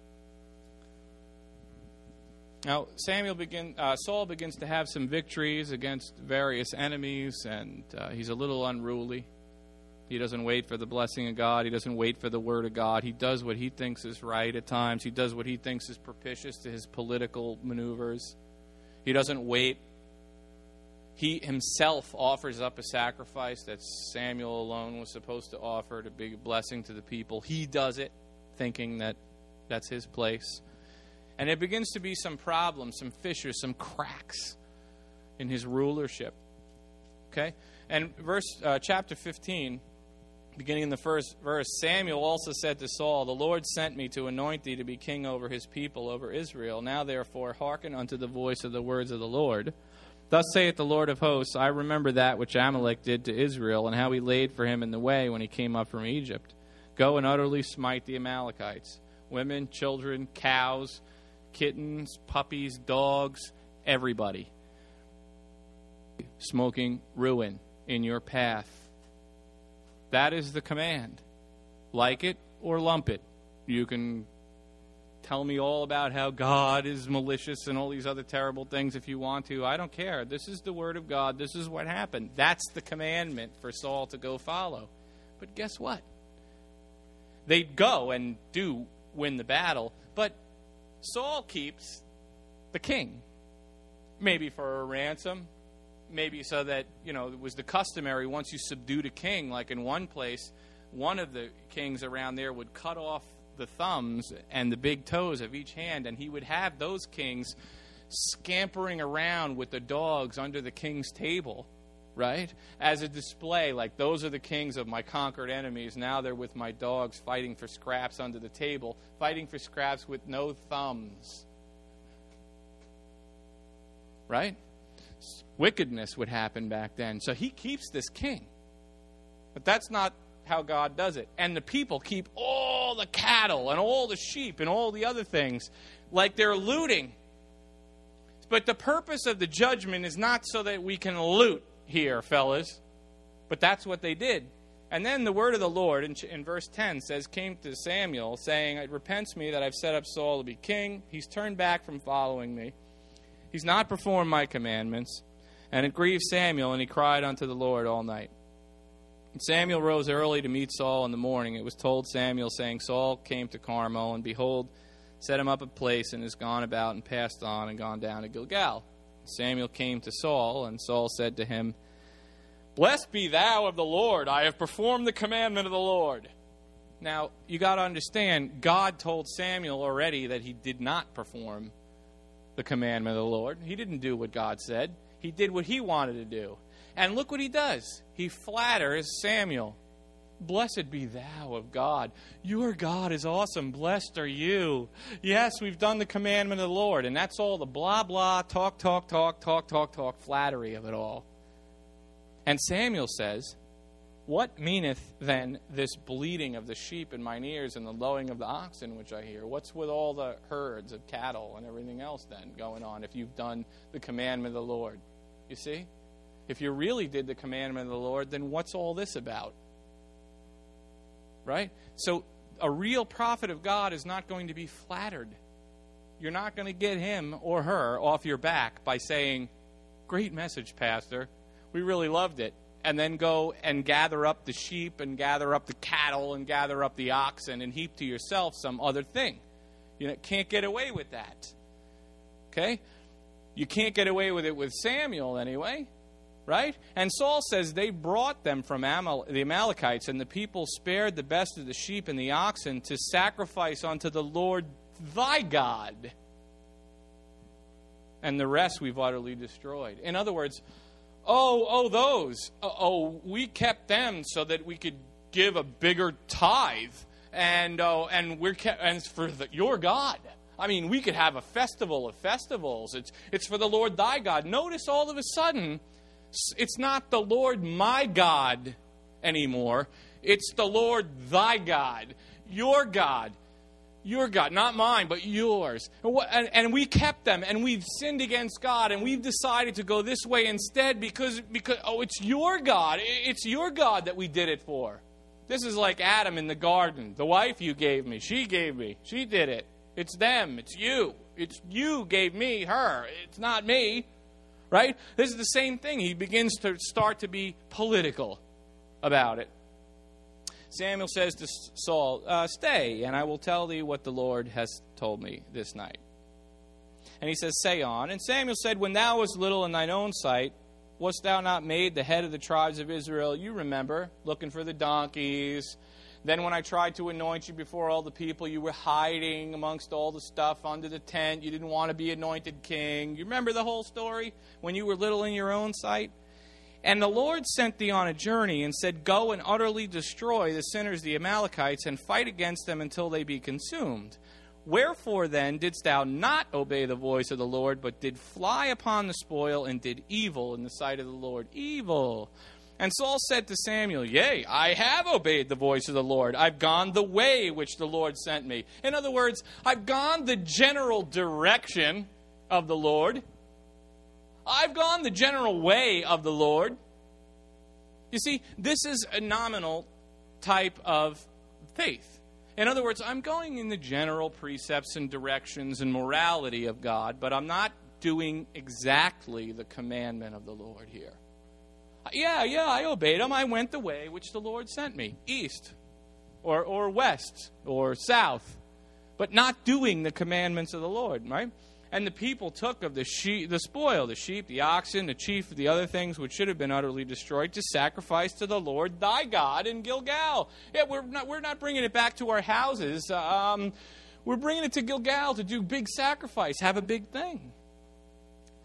Speaker 1: Now, Saul begins to have some victories against various enemies, and he's a little unruly. He doesn't wait for the blessing of God. He doesn't wait for the word of God. He does what he thinks is right at times. He does what he thinks is propitious to his political maneuvers. He doesn't wait. He himself offers up a sacrifice that Samuel alone was supposed to offer to be a blessing to the people. He does it, thinking that that's his place. And it begins to be some problems, some fissures, some cracks in his rulership. Okay? And chapter 15, beginning in the first verse, Samuel also said to Saul, the Lord sent me to anoint thee to be king over his people, over Israel. Now therefore hearken unto the voice of the words of the Lord. Thus saith the Lord of hosts, I remember that which Amalek did to Israel, and how he laid for him in the way when he came up from Egypt. Go and utterly smite the Amalekites, women, children, cows, kittens, puppies, dogs, everybody. Smoking ruin in your path. That is the command. Like it or lump it. You can tell me all about how God is malicious and all these other terrible things if you want to. I don't care. This is the word of God. This is what happened. That's the commandment for Saul to go follow. But guess what? They'd go and do win the battle, but Saul keeps the king. Maybe for a ransom, maybe so that, it was the customary once you subdued a king, like in one place, one of the kings around there would cut off the thumbs and the big toes of each hand, and he would have those kings scampering around with the dogs under the king's table, right? As a display, like, those are the kings of my conquered enemies. Now they're with my dogs fighting for scraps under the table, fighting for scraps with no thumbs. Right? Wickedness would happen back then. So he keeps this king. But that's not how God does it. And the people keep all the cattle and all the sheep and all the other things like they're looting. But the purpose of the judgment is not so that we can loot here, fellas. But that's what they did. And then the word of the Lord in verse 10 says, came to Samuel, saying, it repents me that I've set up Saul to be king. He's turned back from following me. He's not performed my commandments. And it grieved Samuel, and he cried unto the Lord all night. And Samuel rose early to meet Saul in the morning. It was told Samuel, saying, Saul came to Carmel, and behold, set him up a place, and is gone about, and passed on, and gone down to Gilgal. Samuel came to Saul, and Saul said to him, Blessed be thou of the Lord. I have performed the commandment of the Lord. Now, you got to understand, God told Samuel already that he did not perform the commandment of the Lord. He didn't do what God said. He did what he wanted to do. And look what he does. He flatters Samuel. Blessed be thou of God. Your God is awesome. Blessed are you. Yes, we've done the commandment of the Lord. And that's all the blah, blah, talk, flattery of it all. And Samuel says, What meaneth then this bleating of the sheep in mine ears and the lowing of the oxen which I hear? What's with all the herds of cattle and everything else then going on if you've done the commandment of the Lord? You see? If you really did the commandment of the Lord, then what's all this about? Right? So a real prophet of God is not going to be flattered. You're not going to get him or her off your back by saying, Great message, Pastor. We really loved it. And then go and gather up the sheep and gather up the cattle and gather up the oxen and heap to yourself some other thing. You can't get away with that. Okay? You can't get away with it with Samuel anyway. Right? And Saul says they brought them from the Amalekites, and the people spared the best of the sheep and the oxen to sacrifice unto the Lord thy God. And the rest we've utterly destroyed. In other words, we kept them so that we could give a bigger tithe, and it's for your God. I mean, we could have a festival of festivals. It's for the Lord thy God. Notice all of a sudden, it's not the Lord my God anymore. It's the Lord thy God. Your God. Your God. Not mine, but yours. And we kept them, and we've sinned against God, and we've decided to go this way instead because it's your God. It's your God that we did it for. This is like Adam in the garden. The wife you gave me. She gave me. She did it. It's them. It's you. It's you gave me her. It's not me. Right? This is the same thing. He begins to start to be political about it. Samuel says to Saul, Stay, and I will tell thee what the Lord has told me this night. And he says, Say on. And Samuel said, When thou wast little in thine own sight, wast thou not made the head of the tribes of Israel? You remember, looking for the donkeys. Then when I tried to anoint you before all the people, you were hiding amongst all the stuff under the tent. You didn't want to be anointed king. You remember the whole story when you were little in your own sight? And the Lord sent thee on a journey and said, Go and utterly destroy the sinners, the Amalekites, and fight against them until they be consumed. Wherefore then didst thou not obey the voice of the Lord, but did fly upon the spoil and did evil in the sight of the Lord? Evil. And Saul said to Samuel, Yea, I have obeyed the voice of the Lord. I've gone the way which the Lord sent me. In other words, I've gone the general direction of the Lord. I've gone the general way of the Lord. You see, this is a nominal type of faith. In other words, I'm going in the general precepts and directions and morality of God, but I'm not doing exactly the commandment of the Lord here. Yeah, I obeyed him. I went the way which the Lord sent me, east or west or south, but not doing the commandments of the Lord, right? And the people took of the spoil, the sheep, the oxen, the chief of the other things which should have been utterly destroyed to sacrifice to the Lord thy God in Gilgal. Yeah, we're not bringing it back to our houses. We're bringing it to Gilgal to do big sacrifice, have a big thing.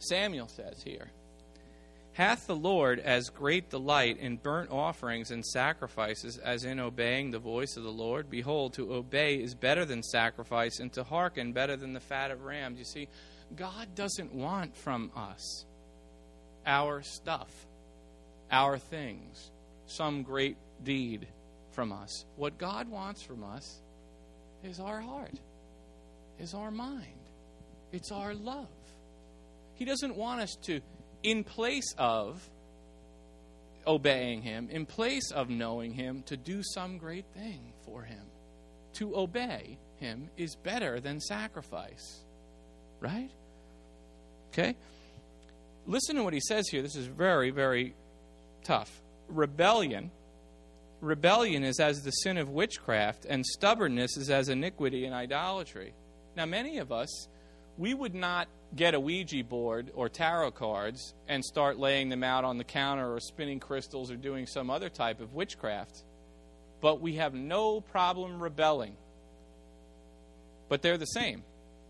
Speaker 1: Samuel says here, "Hath the Lord as great delight in burnt offerings and sacrifices as in obeying the voice of the Lord? Behold, to obey is better than sacrifice, and to hearken better than the fat of rams." You see, God doesn't want from us our stuff, our things, some great deed from us. What God wants from us is our heart, is our mind. It's our love. He doesn't want us to, in place of obeying Him, in place of knowing Him, to do some great thing for Him. To obey Him is better than sacrifice. Right? Okay? Listen to what he says here. This is very, very tough. Rebellion is as the sin of witchcraft, and stubbornness is as iniquity and idolatry. Now, many of us, we would not get a Ouija board or tarot cards and start laying them out on the counter or spinning crystals or doing some other type of witchcraft. But we have no problem rebelling. But they're the same.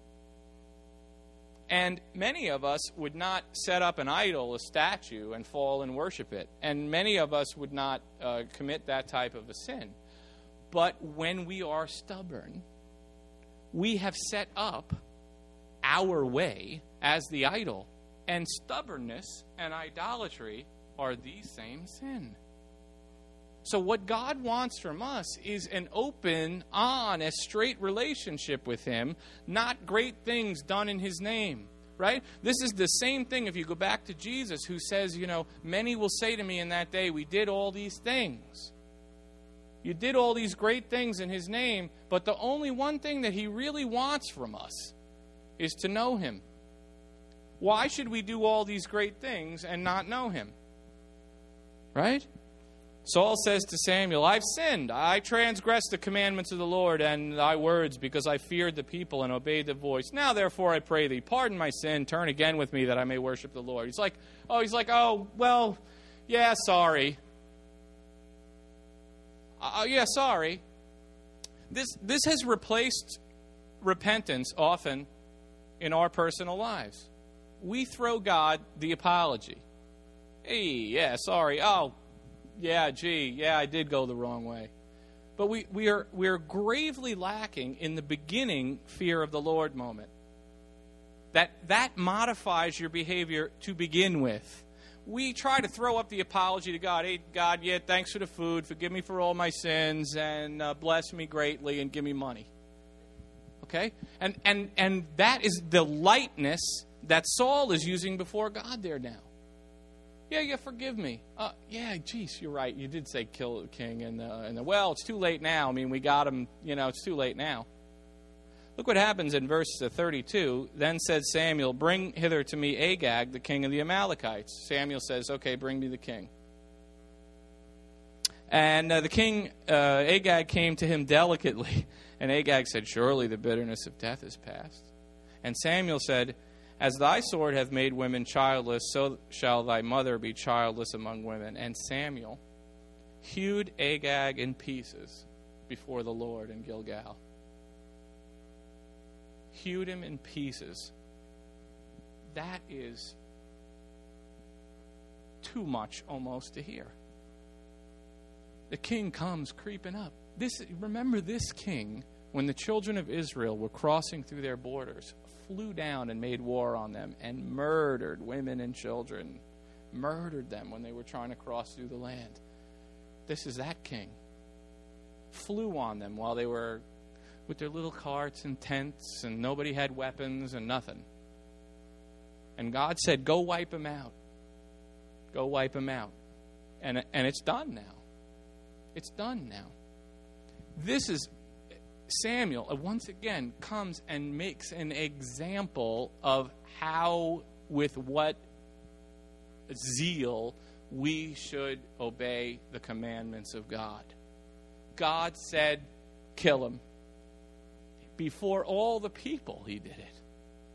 Speaker 1: And many of us would not set up an idol, a statue, and fall and worship it. And many of us would not commit that type of a sin. But when we are stubborn, we have set up our way as the idol. And stubbornness and idolatry are the same sin. So what God wants from us is an open, honest, straight relationship with Him, not great things done in His name, right? This is the same thing if you go back to Jesus, who says, many will say to me in that day, we did all these things. You did all these great things in His name, but the only one thing that He really wants from us is to know Him. Why should we do all these great things and not know Him? Right? Saul says to Samuel, "I've sinned. I transgressed the commandments of the Lord and thy words, because I feared the people and obeyed the voice. Now, therefore, I pray thee, pardon my sin, turn again with me that I may worship the Lord." He's like, yeah, sorry. Sorry. This has replaced repentance often in our personal lives. We throw God the apology. Hey, yeah, sorry. Oh, yeah, I did go the wrong way. But we're gravely lacking in the beginning fear of the Lord moment. That modifies your behavior to begin with. We try to throw up the apology to God. Hey, God, yeah, thanks for the food. Forgive me for all my sins, and bless me greatly, and give me money. Okay? And that is the lightness that Saul is using before God there now. Yeah, forgive me. You're right. You did say kill the king, and well, it's too late now. I mean, we got him. It's too late now. Look what happens in verse 32. Then said Samuel, "Bring hither to me Agag, the king of the Amalekites." Samuel says, "Okay, bring me the king." And the king, Agag, came to him delicately, and Agag said, "Surely the bitterness of death is past." And Samuel said, "As thy sword hath made women childless, so shall thy mother be childless among women." And Samuel hewed Agag in pieces before the Lord in Gilgal. Hewed him in pieces. That is too much almost to hear. The king comes creeping up. Remember this king, when the children of Israel were crossing through their borders, flew down and made war on them and murdered women and children. Murdered them when they were trying to cross through the land. This is that king. Flew on them while they were with their little carts and tents, and nobody had weapons and nothing. And God said, "Go wipe them out. Go wipe them out." And it's done now. It's done now. This is Samuel, once again, comes and makes an example of how, with what zeal, we should obey the commandments of God. God said, "Kill him." Before all the people, he did it.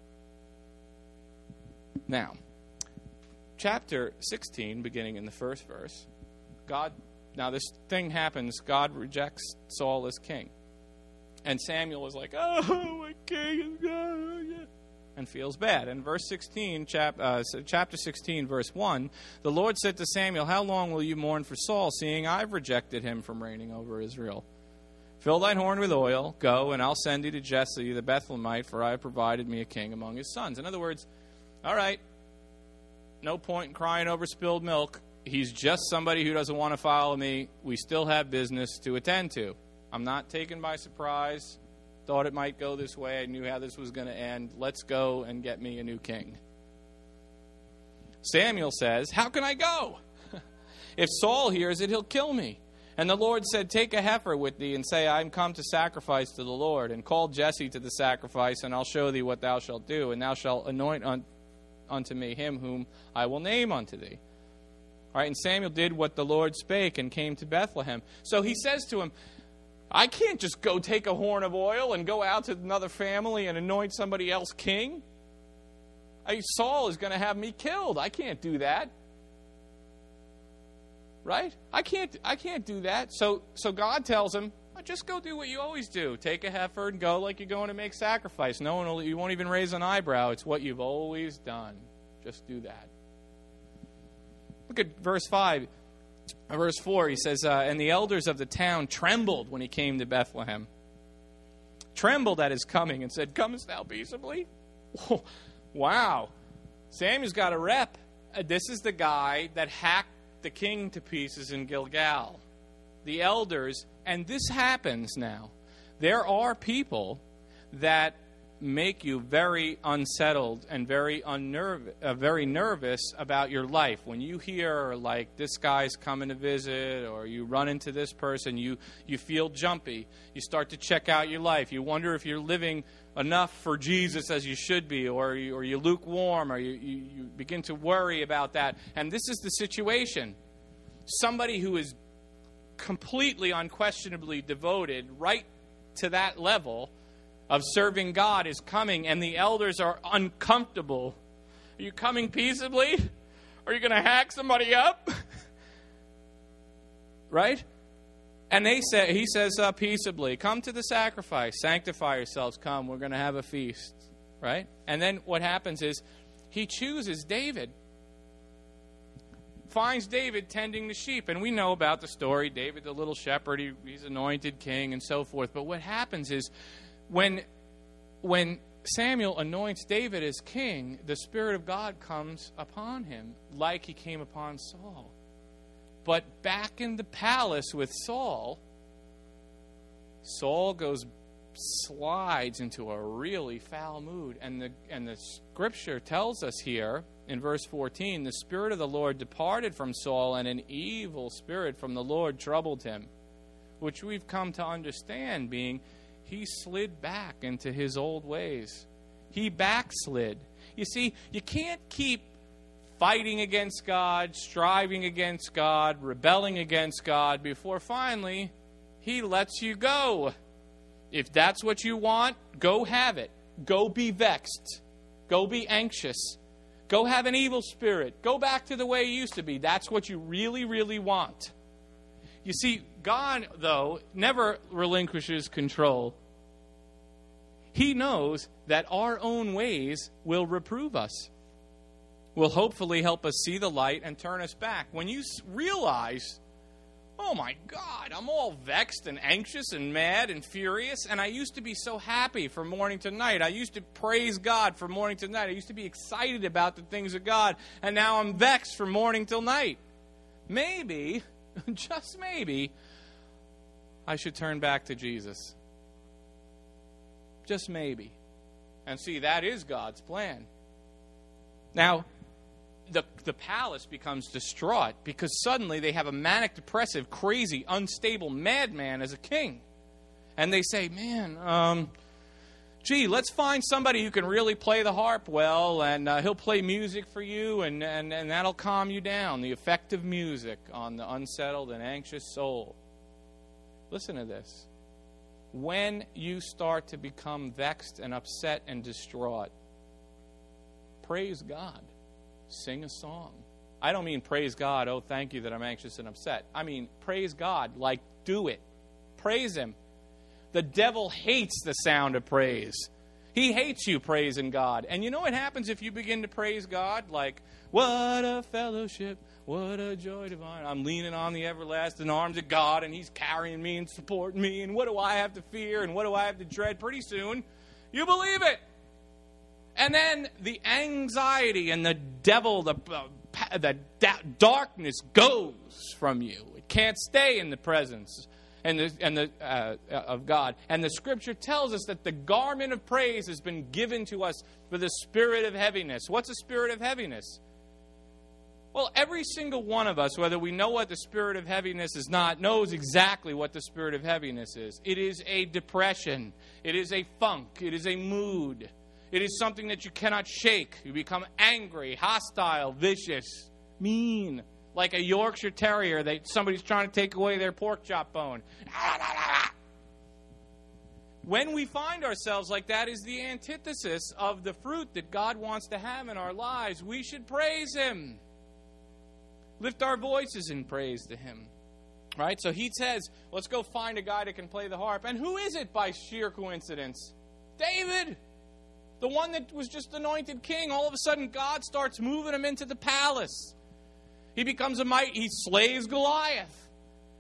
Speaker 1: Now, chapter 16, beginning in the first verse, now this thing happens, God rejects Saul as king. And Samuel was like, "Oh, my king is God." and feels bad. In verse 16, chapter 16, verse 1, the Lord said to Samuel, "How long will you mourn for Saul, seeing I've rejected him from reigning over Israel? Fill thine horn with oil, go, and I'll send thee to Jesse the Bethlehemite, for I have provided me a king among his sons." In other words, all right, no point in crying over spilled milk. He's just somebody who doesn't want to follow me. We still have business to attend to. I'm not taken by surprise. Thought it might go this way. I knew how this was going to end. Let's go and get me a new king. Samuel says, "How can I go? If Saul hears it, he'll kill me." And the Lord said, "Take a heifer with thee, and say, I'm come to sacrifice to the Lord. And call Jesse to the sacrifice, and I'll show thee what thou shalt do. And thou shalt anoint unto me him whom I will name unto thee." All right, and Samuel did what the Lord spake, and came to Bethlehem. So he says to him, I can't just go take a horn of oil and go out to another family and anoint somebody else king. Saul is going to have me killed. I can't do that. Right? I can't do that. So God tells him, just go do what you always do. Take a heifer and go like you're going to make sacrifice. You won't even raise an eyebrow. It's what you've always done. Just do that. Look at verse 5. Verse 4, he says, "And the elders of the town trembled when he came to Bethlehem. Trembled at his coming and said, Comest thou peaceably?" Wow. Samuel's got a rep. This is the guy that hacked the king to pieces in Gilgal. The elders, and this happens now. There are people that make you very unsettled and very nervous about your life. When you hear, like, this guy's coming to visit, or you run into this person, you feel jumpy. You start to check out your life. You wonder if you're living enough for Jesus as you should be, or you're lukewarm, or you begin to worry about that. And this is the situation. Somebody who is completely, unquestionably devoted right to that level of serving God is coming, and the elders are uncomfortable. Are you coming peaceably? Are you going to hack somebody up? Right? And he says peaceably, "Come to the sacrifice, sanctify yourselves, come, we're going to have a feast." Right? And then what happens is he chooses David. Finds David tending the sheep. And we know about the story. David, the little shepherd, he's anointed king and so forth. But what happens is when Samuel anoints David as king, the Spirit of God comes upon him like he came upon Saul. But back in the palace with Saul slides into a really foul mood. And the scripture tells us here in verse 14, "The Spirit of the Lord departed from Saul, and an evil spirit from the Lord troubled him," which we've come to understand being he slid back into his old ways. He backslid. You see, you can't keep fighting against God, striving against God, rebelling against God before finally he lets you go. If that's what you want, go have it. Go be vexed. Go be anxious. Go have an evil spirit. Go back to the way you used to be. That's what you really, really want. You see, God, though, never relinquishes control. He knows that our own ways will reprove us, will hopefully help us see the light and turn us back. When you realize, oh my God, I'm all vexed and anxious and mad and furious, and I used to be so happy from morning to night. I used to praise God from morning to night. I used to be excited about the things of God, and now I'm vexed from morning till night. Maybe, just maybe, I should turn back to Jesus. Just maybe. And see, that is God's plan. Now, the palace becomes distraught because suddenly they have a manic, depressive, crazy, unstable madman as a king. And they say, man, let's find somebody who can really play the harp well, and he'll play music for you, and that'll calm you down. The effect of music on the unsettled and anxious soul. Listen to this. When you start to become vexed and upset and distraught, praise God. Sing a song. I don't mean praise God, oh, thank you that I'm anxious and upset. I mean praise God, like do it. Praise Him. The devil hates the sound of praise. He hates you praising God. And you know what happens if you begin to praise God? Like, what a fellowship, what a joy divine. I'm leaning on the everlasting arms of God, and He's carrying me and supporting me, and what do I have to fear, and what do I have to dread? Pretty soon, you believe it. And then the anxiety and the devil, the darkness goes from you. It can't stay in the presence of God. And the Scripture tells us that the garment of praise has been given to us for the spirit of heaviness. What's a spirit of heaviness? Well, every single one of us, whether we know what the spirit of heaviness is not, knows exactly what the spirit of heaviness is. It is a depression. It is a funk. It is a mood. It is something that you cannot shake. You become angry, hostile, vicious, mean, like a Yorkshire Terrier that somebody's trying to take away their pork chop bone. When we find ourselves like that is the antithesis of the fruit that God wants to have in our lives. We should praise Him. Lift our voices in praise to Him. Right? So He says, let's go find a guy that can play the harp. And who is it by sheer coincidence? David. The one that was just anointed king. All of a sudden, God starts moving him into the palace. He becomes he slays Goliath.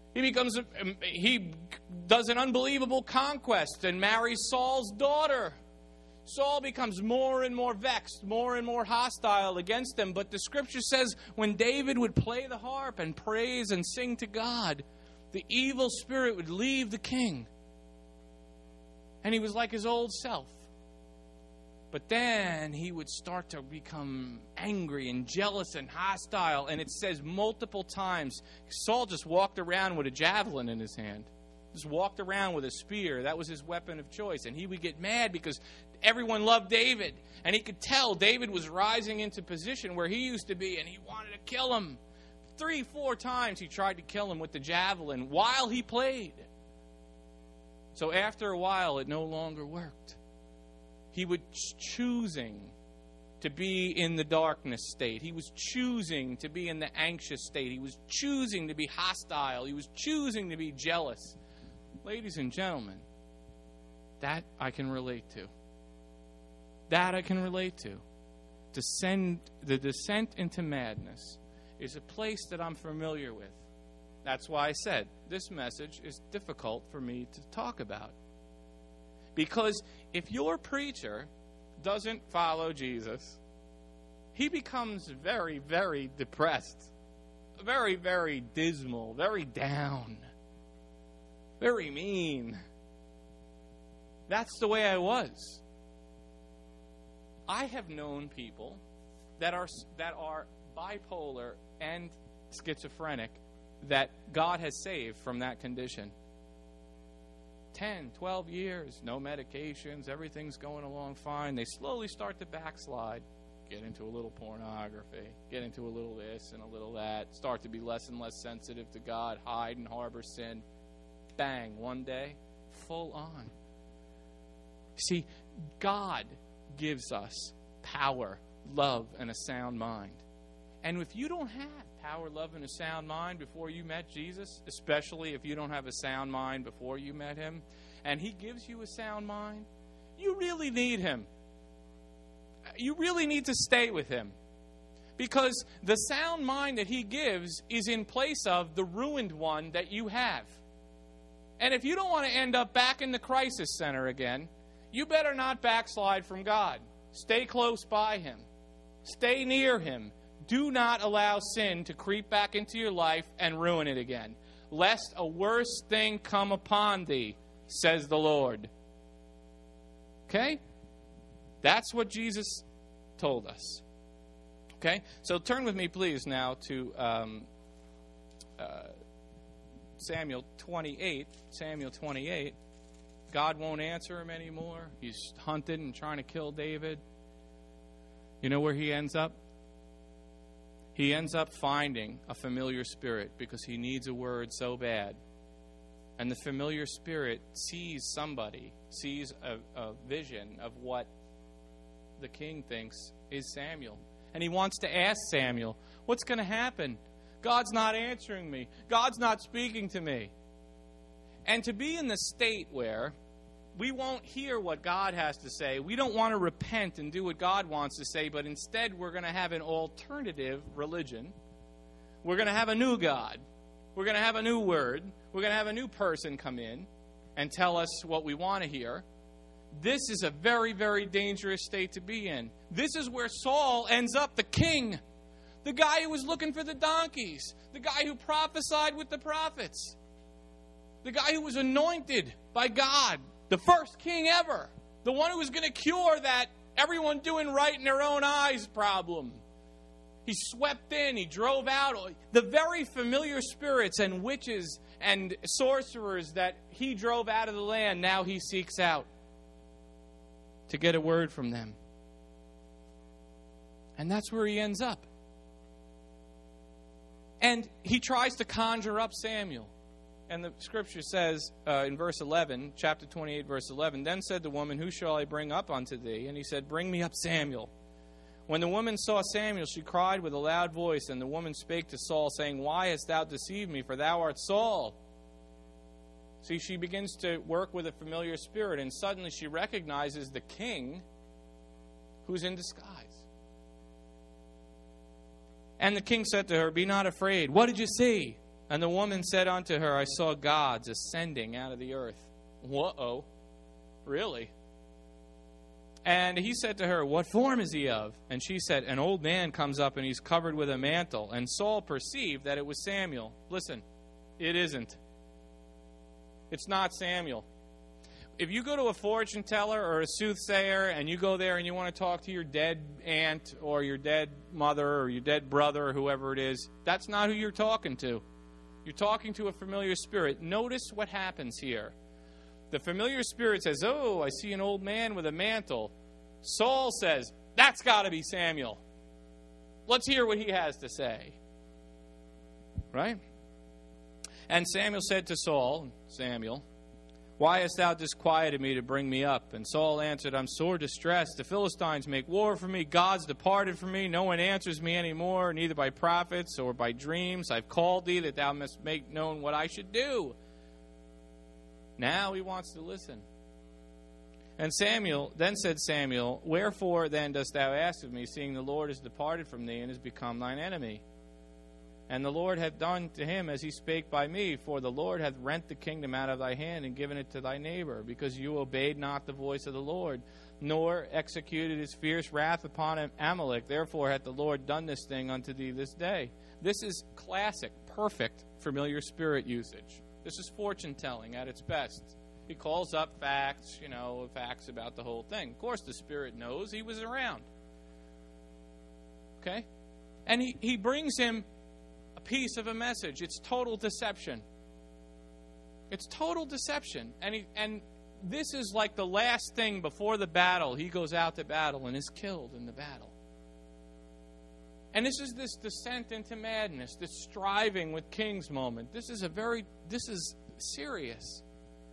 Speaker 1: He does an unbelievable conquest and marries Saul's daughter. Saul becomes more and more vexed, more and more hostile against him. But the Scripture says when David would play the harp and praise and sing to God, the evil spirit would leave the king. And he was like his old self. But then he would start to become angry and jealous and hostile. And it says multiple times, Saul just walked around with a javelin in his hand. Just walked around with a spear. That was his weapon of choice. And he would get mad because everyone loved David. And he could tell David was rising into position where he used to be. And he wanted to kill him. 3-4 times he tried to kill him with the javelin while he played. So after a while, it no longer worked. He was choosing to be in the darkness state. He was choosing to be in the anxious state. He was choosing to be hostile. He was choosing to be jealous. Ladies and gentlemen, that I can relate to. That I can relate to. The descent into madness is a place that I'm familiar with. That's why I said this message is difficult for me to talk about. Because if your preacher doesn't follow Jesus, he becomes very, very depressed, very, very dismal, very down, very mean. That's the way I was. I have known people that are bipolar and schizophrenic that God has saved from that condition. 10, 12 years, no medications, everything's going along fine. They slowly start to backslide, get into a little pornography, get into a little this and a little that, start to be less and less sensitive to God, hide and harbor sin. Bang, one day, full on. See, God gives us power, love, and a sound mind. And if you don't have power, love, and a sound mind before you met Jesus, especially if you don't have a sound mind before you met Him, and He gives you a sound mind, you really need Him. You really need to stay with Him. Because the sound mind that He gives is in place of the ruined one that you have. And if you don't want to end up back in the crisis center again, you better not backslide from God. Stay close by Him. Stay near Him. Do not allow sin to creep back into your life and ruin it again, lest a worse thing come upon thee, says the Lord. Okay? That's what Jesus told us. Okay? So turn with me, please, now to Samuel 28. Samuel 28. God won't answer him anymore. He's hunted and trying to kill David. You know where he ends up? He ends up finding a familiar spirit because he needs a word so bad. And the familiar spirit sees somebody, sees a vision of what the king thinks is Samuel. And he wants to ask Samuel, what's going to happen? God's not answering me. God's not speaking to me. And to be in the state where we won't hear what God has to say. We don't want to repent and do what God wants to say, but instead we're going to have an alternative religion. We're going to have a new God. We're going to have a new word. We're going to have a new person come in and tell us what we want to hear. This is a very, very dangerous state to be in. This is where Saul ends up, the king. The guy who was looking for the donkeys. The guy who prophesied with the prophets. The guy who was anointed by God. The first king ever. The one who was going to cure that everyone doing right in their own eyes problem. He swept in. He drove out the very familiar spirits and witches and sorcerers that he drove out of the land. Now he seeks out to get a word from them. And that's where he ends up. And he tries to conjure up Samuel. And the scripture says in verse 11, chapter 28, verse 11, "Then said the woman, Who shall I bring up unto thee? And he said, Bring me up Samuel. When the woman saw Samuel, she cried with a loud voice. And the woman spake to Saul, saying, Why hast thou deceived me? For thou art Saul." See, she begins to work with a familiar spirit, and suddenly she recognizes the king who's in disguise. And the king said to her, Be not afraid. What did you see? And the woman said unto her, I saw gods ascending out of the earth. Whoa, really? And he said to her, What form is he of? And she said, An old man comes up and he's covered with a mantle. And Saul perceived that it was Samuel. Listen, it isn't. It's not Samuel. If you go to a fortune teller or a soothsayer and you go there and you want to talk to your dead aunt or your dead mother or your dead brother or whoever it is, that's not who you're talking to. You're talking to a familiar spirit. Notice what happens here. The familiar spirit says, Oh, I see an old man with a mantle. Saul says, That's got to be Samuel. Let's hear what he has to say. Right? And Samuel said to Samuel, Why hast thou disquieted me to bring me up? And Saul answered, I'm sore distressed. The Philistines make war for me. God's departed from me. No one answers me any more, neither by prophets or by dreams. I've called thee that thou must make known what I should do. Now he wants to listen. And then said Samuel, Wherefore then dost thou ask of me, seeing the Lord is departed from thee and is become thine enemy? And the Lord hath done to him as he spake by me, for the Lord hath rent the kingdom out of thy hand and given it to thy neighbor, because you obeyed not the voice of the Lord, nor executed his fierce wrath upon Amalek. Therefore hath the Lord done this thing unto thee this day. This is classic, perfect, familiar spirit usage. This is fortune telling at its best. He calls up facts, facts about the whole thing. Of course, the spirit knows he was around. Okay? And he brings him a piece of a message. It's total deception. It's total deception. And this is like the last thing before the battle. He goes out to battle and is killed in the battle. And this is this descent into madness, this striving with kings moment. This is serious.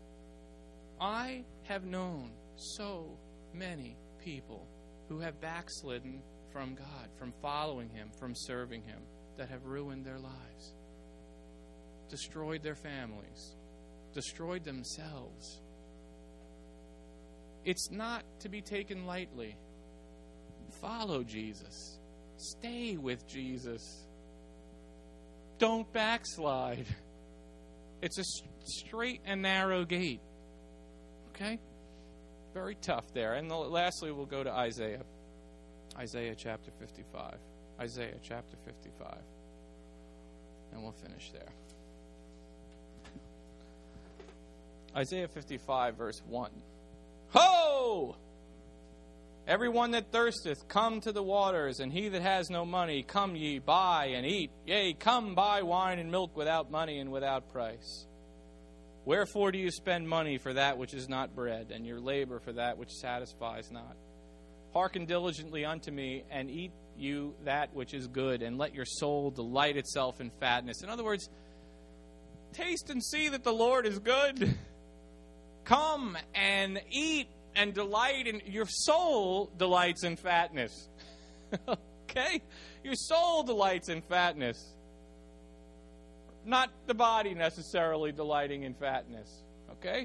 Speaker 1: I have known so many people who have backslidden from God, from following Him, from serving Him, that have ruined their lives, destroyed their families, destroyed themselves. It's not to be taken lightly. Follow Jesus. Stay with Jesus. Don't backslide. It's a straight and narrow gate. Okay? Very tough there. And lastly, we'll go to Isaiah. Isaiah chapter 55. Isaiah chapter 55. And we'll finish there. Isaiah 55, verse 1. Ho! Everyone that thirsteth, come to the waters, and he that has no money, come ye, buy and eat. Yea, come buy wine and milk without money and without price. Wherefore do you spend money for that which is not bread, and your labor for that which satisfies not? Hearken diligently unto me, and eat you that which is good, and let your soul delight itself in fatness. In other words, taste and see that the Lord is good. Come and eat and delight, and your soul delights in fatness. Okay? Your soul delights in fatness. Not the body necessarily delighting in fatness. Okay?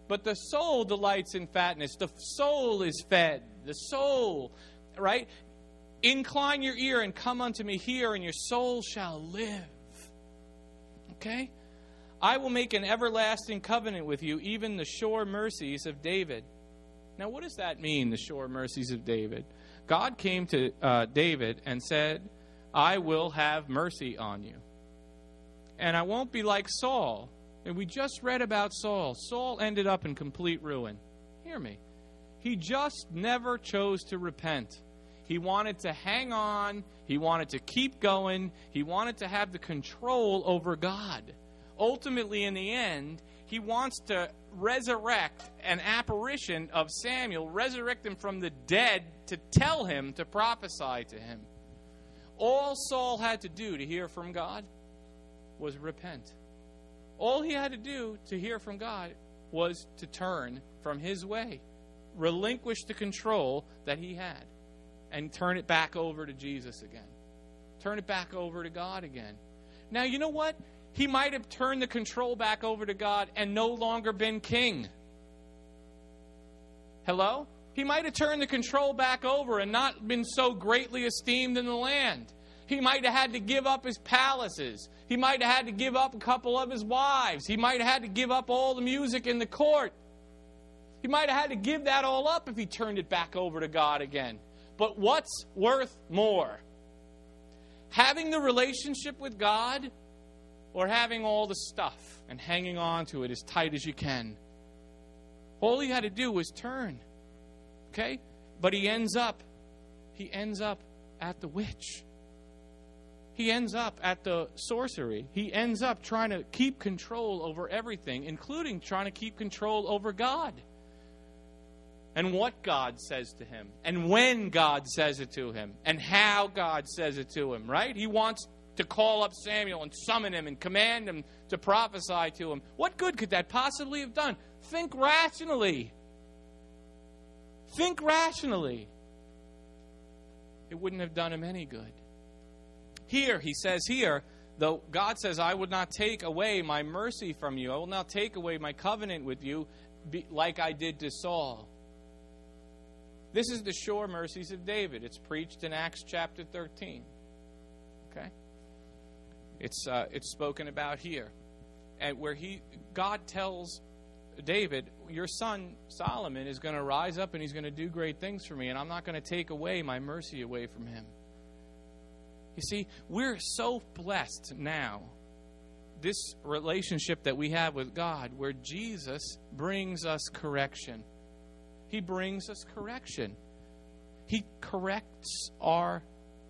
Speaker 1: But the soul delights in fatness. The soul is fed. The soul, right? Incline your ear and come unto me, hear, and your soul shall live. Okay? I will make an everlasting covenant with you, even the sure mercies of David. Now, what does that mean, the sure mercies of David? God came to David and said, I will have mercy on you. And I won't be like Saul. And we just read about Saul. Saul ended up in complete ruin. Hear me. He just never chose to repent. He wanted to hang on. He wanted to keep going. He wanted to have the control over God. Ultimately, in the end, he wants to resurrect an apparition of Samuel, resurrect him from the dead to tell him, to prophesy to him. All Saul had to do to hear from God was repent. All he had to do to hear from God was to turn from his way, relinquish the control that he had, and turn it back over to Jesus again. Turn it back over to God again. Now, you know what? He might have turned the control back over to God and no longer been king. Hello? He might have turned the control back over and not been so greatly esteemed in the land. He might have had to give up his palaces. He might have had to give up a couple of his wives. He might have had to give up all the music in the court. He might have had to give that all up if he turned it back over to God again. But what's worth more? Having the relationship with God or having all the stuff and hanging on to it as tight as you can? All he had to do was turn. Okay? But he ends up at the witch. He ends up at the sorcery. He ends up trying to keep control over everything, including trying to keep control over God. And what God says to him, and when God says it to him, and how God says it to him, right? He wants to call up Samuel and summon him and command him to prophesy to him. What good could that possibly have done? Think rationally. Think rationally. It wouldn't have done him any good. Here, he says here, though God says, I would not take away my mercy from you. I will not take away my covenant with you like I did to Saul. This is the sure mercies of David. It's preached in Acts chapter 13. Okay? It's spoken about here. And where God tells David, your son Solomon is going to rise up and he's going to do great things for me, and I'm not going to take away my mercy away from him. You see, we're so blessed now, this relationship that we have with God, where Jesus brings us correction. He brings us correction. He corrects our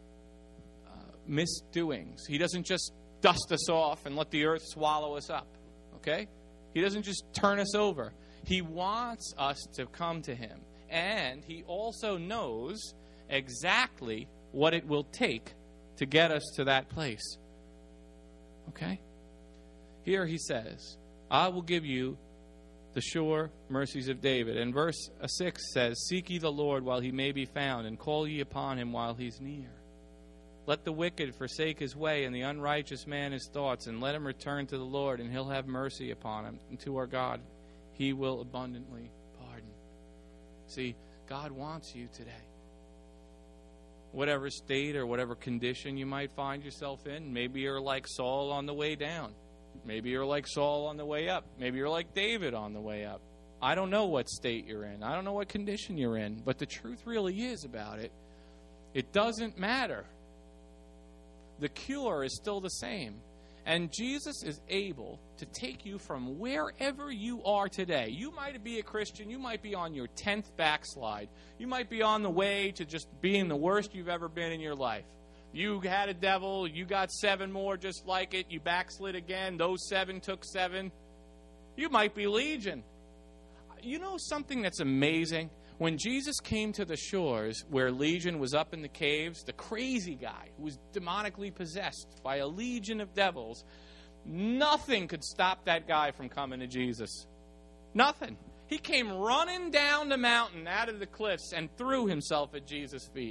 Speaker 1: misdoings. He doesn't just dust us off and let the earth swallow us up. Okay? He doesn't just turn us over. He wants us to come to him. And he also knows exactly what it will take to get us to that place. Okay? Here he says, I will give you the sure mercies of David. And verse 6 says, seek ye the Lord while he may be found, and call ye upon him while he's near. Let the wicked forsake his way, and the unrighteous man his thoughts, and let him return to the Lord, and he'll have mercy upon him. And to our God, he will abundantly pardon. See, God wants you today. Whatever state or whatever condition you might find yourself in, maybe you're like Saul on the way down. Maybe you're like Saul on the way up. Maybe you're like David on the way up. I don't know what state you're in. I don't know what condition you're in. But the truth really is about it, it doesn't matter. The cure is still the same. And Jesus is able to take you from wherever you are today. You might be a Christian. You might be on your 10th backslide. You might be on the way to just being the worst you've ever been in your life. You had a devil. You got 7 more just like it. You backslid again. Those 7 took 7. You might be Legion. You know something that's amazing? When Jesus came to the shores where Legion was up in the caves, the crazy guy who was demonically possessed by a legion of devils, nothing could stop that guy from coming to Jesus. Nothing. He came running down the mountain out of the cliffs and threw himself at Jesus' feet.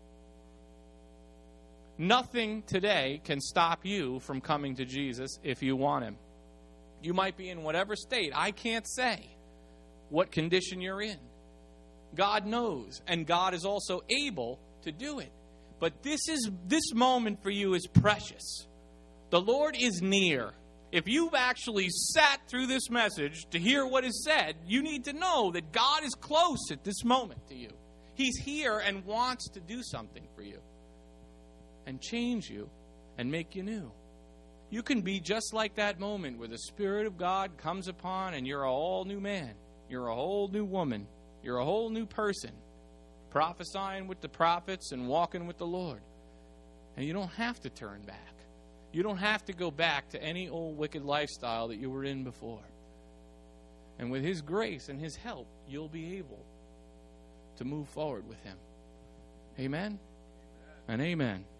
Speaker 1: Nothing today can stop you from coming to Jesus if you want him. You might be in whatever state. I can't say. what condition you're in. God knows, and God is also able to do it. But this moment for you is precious. The Lord is near. If you've actually sat through this message to hear what is said, you need to know that God is close at this moment to you. He's here and wants to do something for you and change you and make you new. You can be just like that moment where the Spirit of God comes upon and you're a whole new man. You're a whole new woman. You're a whole new person, prophesying with the prophets and walking with the Lord. And you don't have to turn back. You don't have to go back to any old wicked lifestyle that you were in before. And with His grace and His help, you'll be able to move forward with Him. Amen and amen.